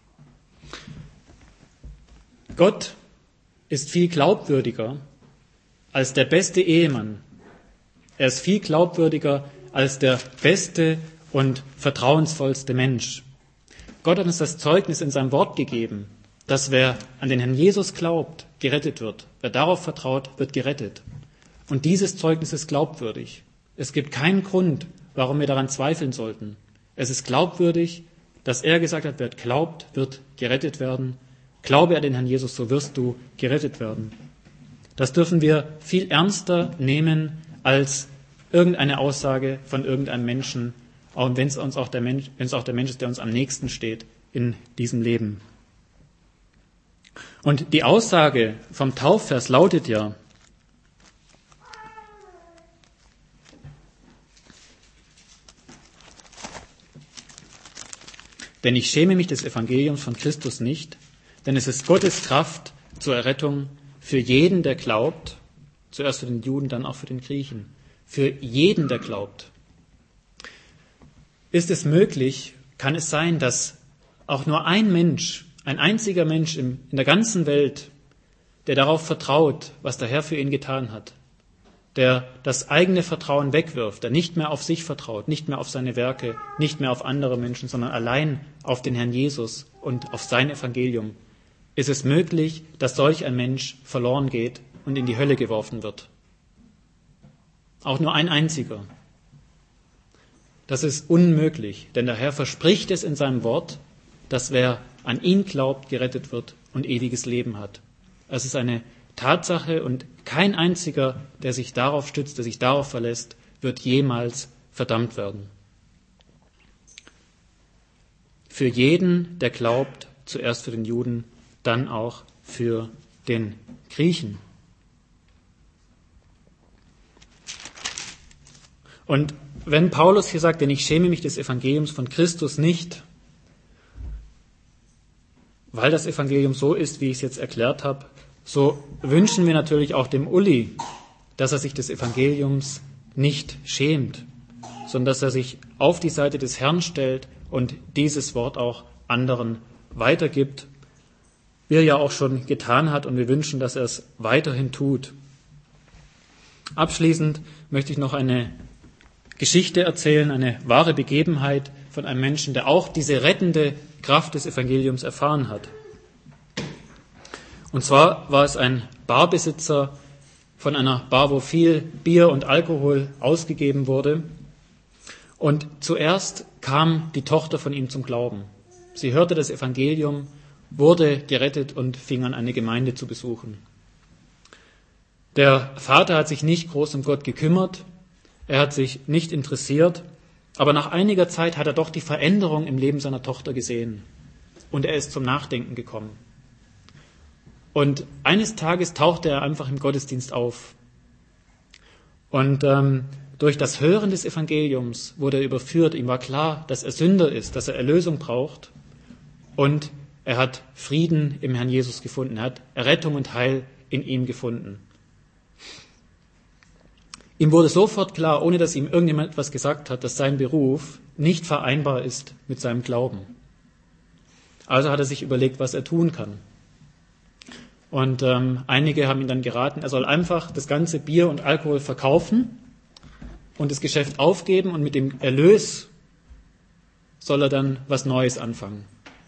Gott ist viel glaubwürdiger als der beste Ehemann. Er ist viel glaubwürdiger als der beste und vertrauensvollste Mensch. Gott hat uns das Zeugnis in seinem Wort gegeben, dass wer an den Herrn Jesus glaubt, gerettet wird. Wer darauf vertraut, wird gerettet. Und dieses Zeugnis ist glaubwürdig. Es gibt keinen Grund, warum wir daran zweifeln sollten. Es ist glaubwürdig, dass er gesagt hat, wer glaubt, wird gerettet werden. Glaube an den Herrn Jesus, so wirst du gerettet werden. Das dürfen wir viel ernster nehmen als irgendeine Aussage von irgendeinem Menschen, auch wenn es uns auch der Mensch, wenn es auch der Mensch ist, der uns am nächsten steht in diesem Leben. Und die Aussage vom Taufvers lautet ja, denn ich schäme mich des Evangeliums von Christus nicht, Denn es ist Gottes Kraft zur Errettung für jeden, der glaubt, zuerst für den Juden, dann auch für den Griechen. Für jeden, der glaubt. Ist es möglich, kann es sein, dass auch nur ein Mensch, ein einziger Mensch in der ganzen Welt, der darauf vertraut, was der Herr für ihn getan hat, der das eigene Vertrauen wegwirft, der nicht mehr auf sich vertraut, nicht mehr auf seine Werke, nicht mehr auf andere Menschen, sondern allein auf den Herrn Jesus und auf sein Evangelium, ist es möglich, dass solch ein Mensch verloren geht und in die Hölle geworfen wird. Auch nur ein einziger. Das ist unmöglich, denn der Herr verspricht es in seinem Wort, dass wer an ihn glaubt, gerettet wird und ewiges Leben hat. Es ist eine Tatsache und kein einziger, der sich darauf stützt, der sich darauf verlässt, wird jemals verdammt werden. Für jeden, der glaubt, zuerst für den Juden, dann auch für den Griechen. Und wenn Paulus hier sagt, denn ich schäme mich des Evangeliums von Christus nicht, weil das Evangelium so ist, wie ich es jetzt erklärt habe, so wünschen wir natürlich auch dem Uli, dass er sich des Evangeliums nicht schämt, sondern dass er sich auf die Seite des Herrn stellt und dieses Wort auch anderen weitergibt, wie er ja auch schon getan hat, und wir wünschen, dass er es weiterhin tut. Abschließend möchte ich noch eine Geschichte erzählen, eine wahre Begebenheit von einem Menschen, der auch diese rettende Kraft des Evangeliums erfahren hat. Und zwar war es ein Barbesitzer von einer Bar, wo viel Bier und Alkohol ausgegeben wurde. Und zuerst kam die Tochter von ihm zum Glauben. Sie hörte das Evangelium, wurde gerettet und fing an, eine Gemeinde zu besuchen. Der Vater hat sich nicht groß um Gott gekümmert, er hat sich nicht interessiert, aber nach einiger Zeit hat er doch die Veränderung im Leben seiner Tochter gesehen und er ist zum Nachdenken gekommen. Und eines Tages tauchte er einfach im Gottesdienst auf. Und ähm, durch das Hören des Evangeliums wurde er überführt. Ihm war klar, dass er Sünder ist, dass er Erlösung braucht. Und er hat Frieden im Herrn Jesus gefunden. Er hat Errettung und Heil in ihm gefunden. Ihm wurde sofort klar, ohne dass ihm irgendjemand etwas gesagt hat, dass sein Beruf nicht vereinbar ist mit seinem Glauben. Also hat er sich überlegt, was er tun kann. Und ähm, einige haben ihm dann geraten, er soll einfach das ganze Bier und Alkohol verkaufen und das Geschäft aufgeben und mit dem Erlös soll er dann was Neues anfangen.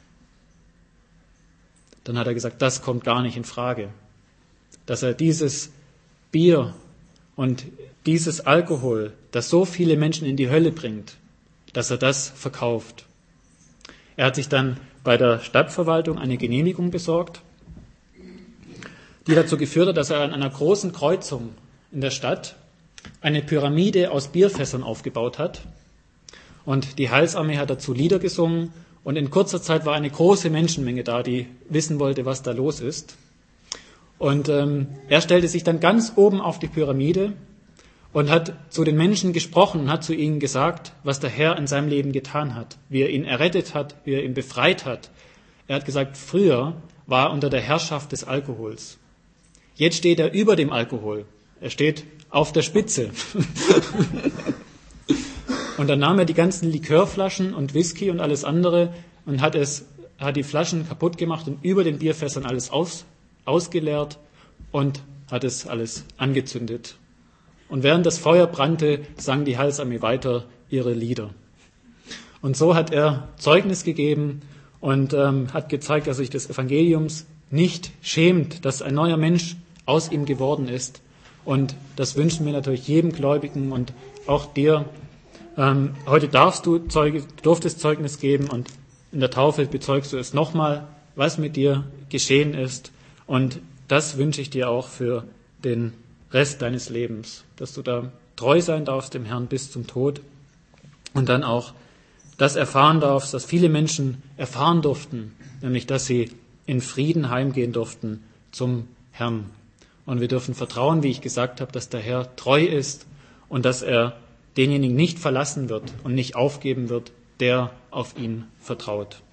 Dann hat er gesagt, das kommt gar nicht in Frage, dass er dieses Bier und dieses Alkohol, das so viele Menschen in die Hölle bringt, dass er das verkauft. Er hat sich dann bei der Stadtverwaltung eine Genehmigung besorgt, die dazu geführt hat, dass er an einer großen Kreuzung in der Stadt eine Pyramide aus Bierfässern aufgebaut hat. Und die Heilsarmee hat dazu Lieder gesungen und in kurzer Zeit war eine große Menschenmenge da, die wissen wollte, was da los ist. Und ähm, er stellte sich dann ganz oben auf die Pyramide und hat zu den Menschen gesprochen und hat zu ihnen gesagt, was der Herr in seinem Leben getan hat, wie er ihn errettet hat, wie er ihn befreit hat. Er hat gesagt, früher war er unter der Herrschaft des Alkohols. Jetzt steht er über dem Alkohol. Er steht auf der Spitze. Und dann nahm er die ganzen Likörflaschen und Whisky und alles andere und hat es, hat die Flaschen kaputt gemacht und über den Bierfässern alles aus, ausgeleert und hat es alles angezündet. Und während das Feuer brannte, sang die Heilsarmee weiter ihre Lieder. Und so hat er Zeugnis gegeben und ähm, hat gezeigt, dass er sich des Evangeliums nicht schämt, dass ein neuer Mensch aus ihm geworden ist. Und das wünschen wir natürlich jedem Gläubigen und auch dir. Ähm, heute darfst du, Zeuge, du durftest Zeugnis geben und in der Taufe bezeugst du es nochmal, was mit dir geschehen ist. Und das wünsche ich dir auch für den Rest deines Lebens, dass du da treu sein darfst dem Herrn bis zum Tod und dann auch das erfahren darfst, dass viele Menschen erfahren durften, nämlich dass sie in Frieden heimgehen durften zum Herrn. Und wir dürfen vertrauen, wie ich gesagt habe, dass der Herr treu ist und dass er denjenigen nicht verlassen wird und nicht aufgeben wird, der auf ihn vertraut.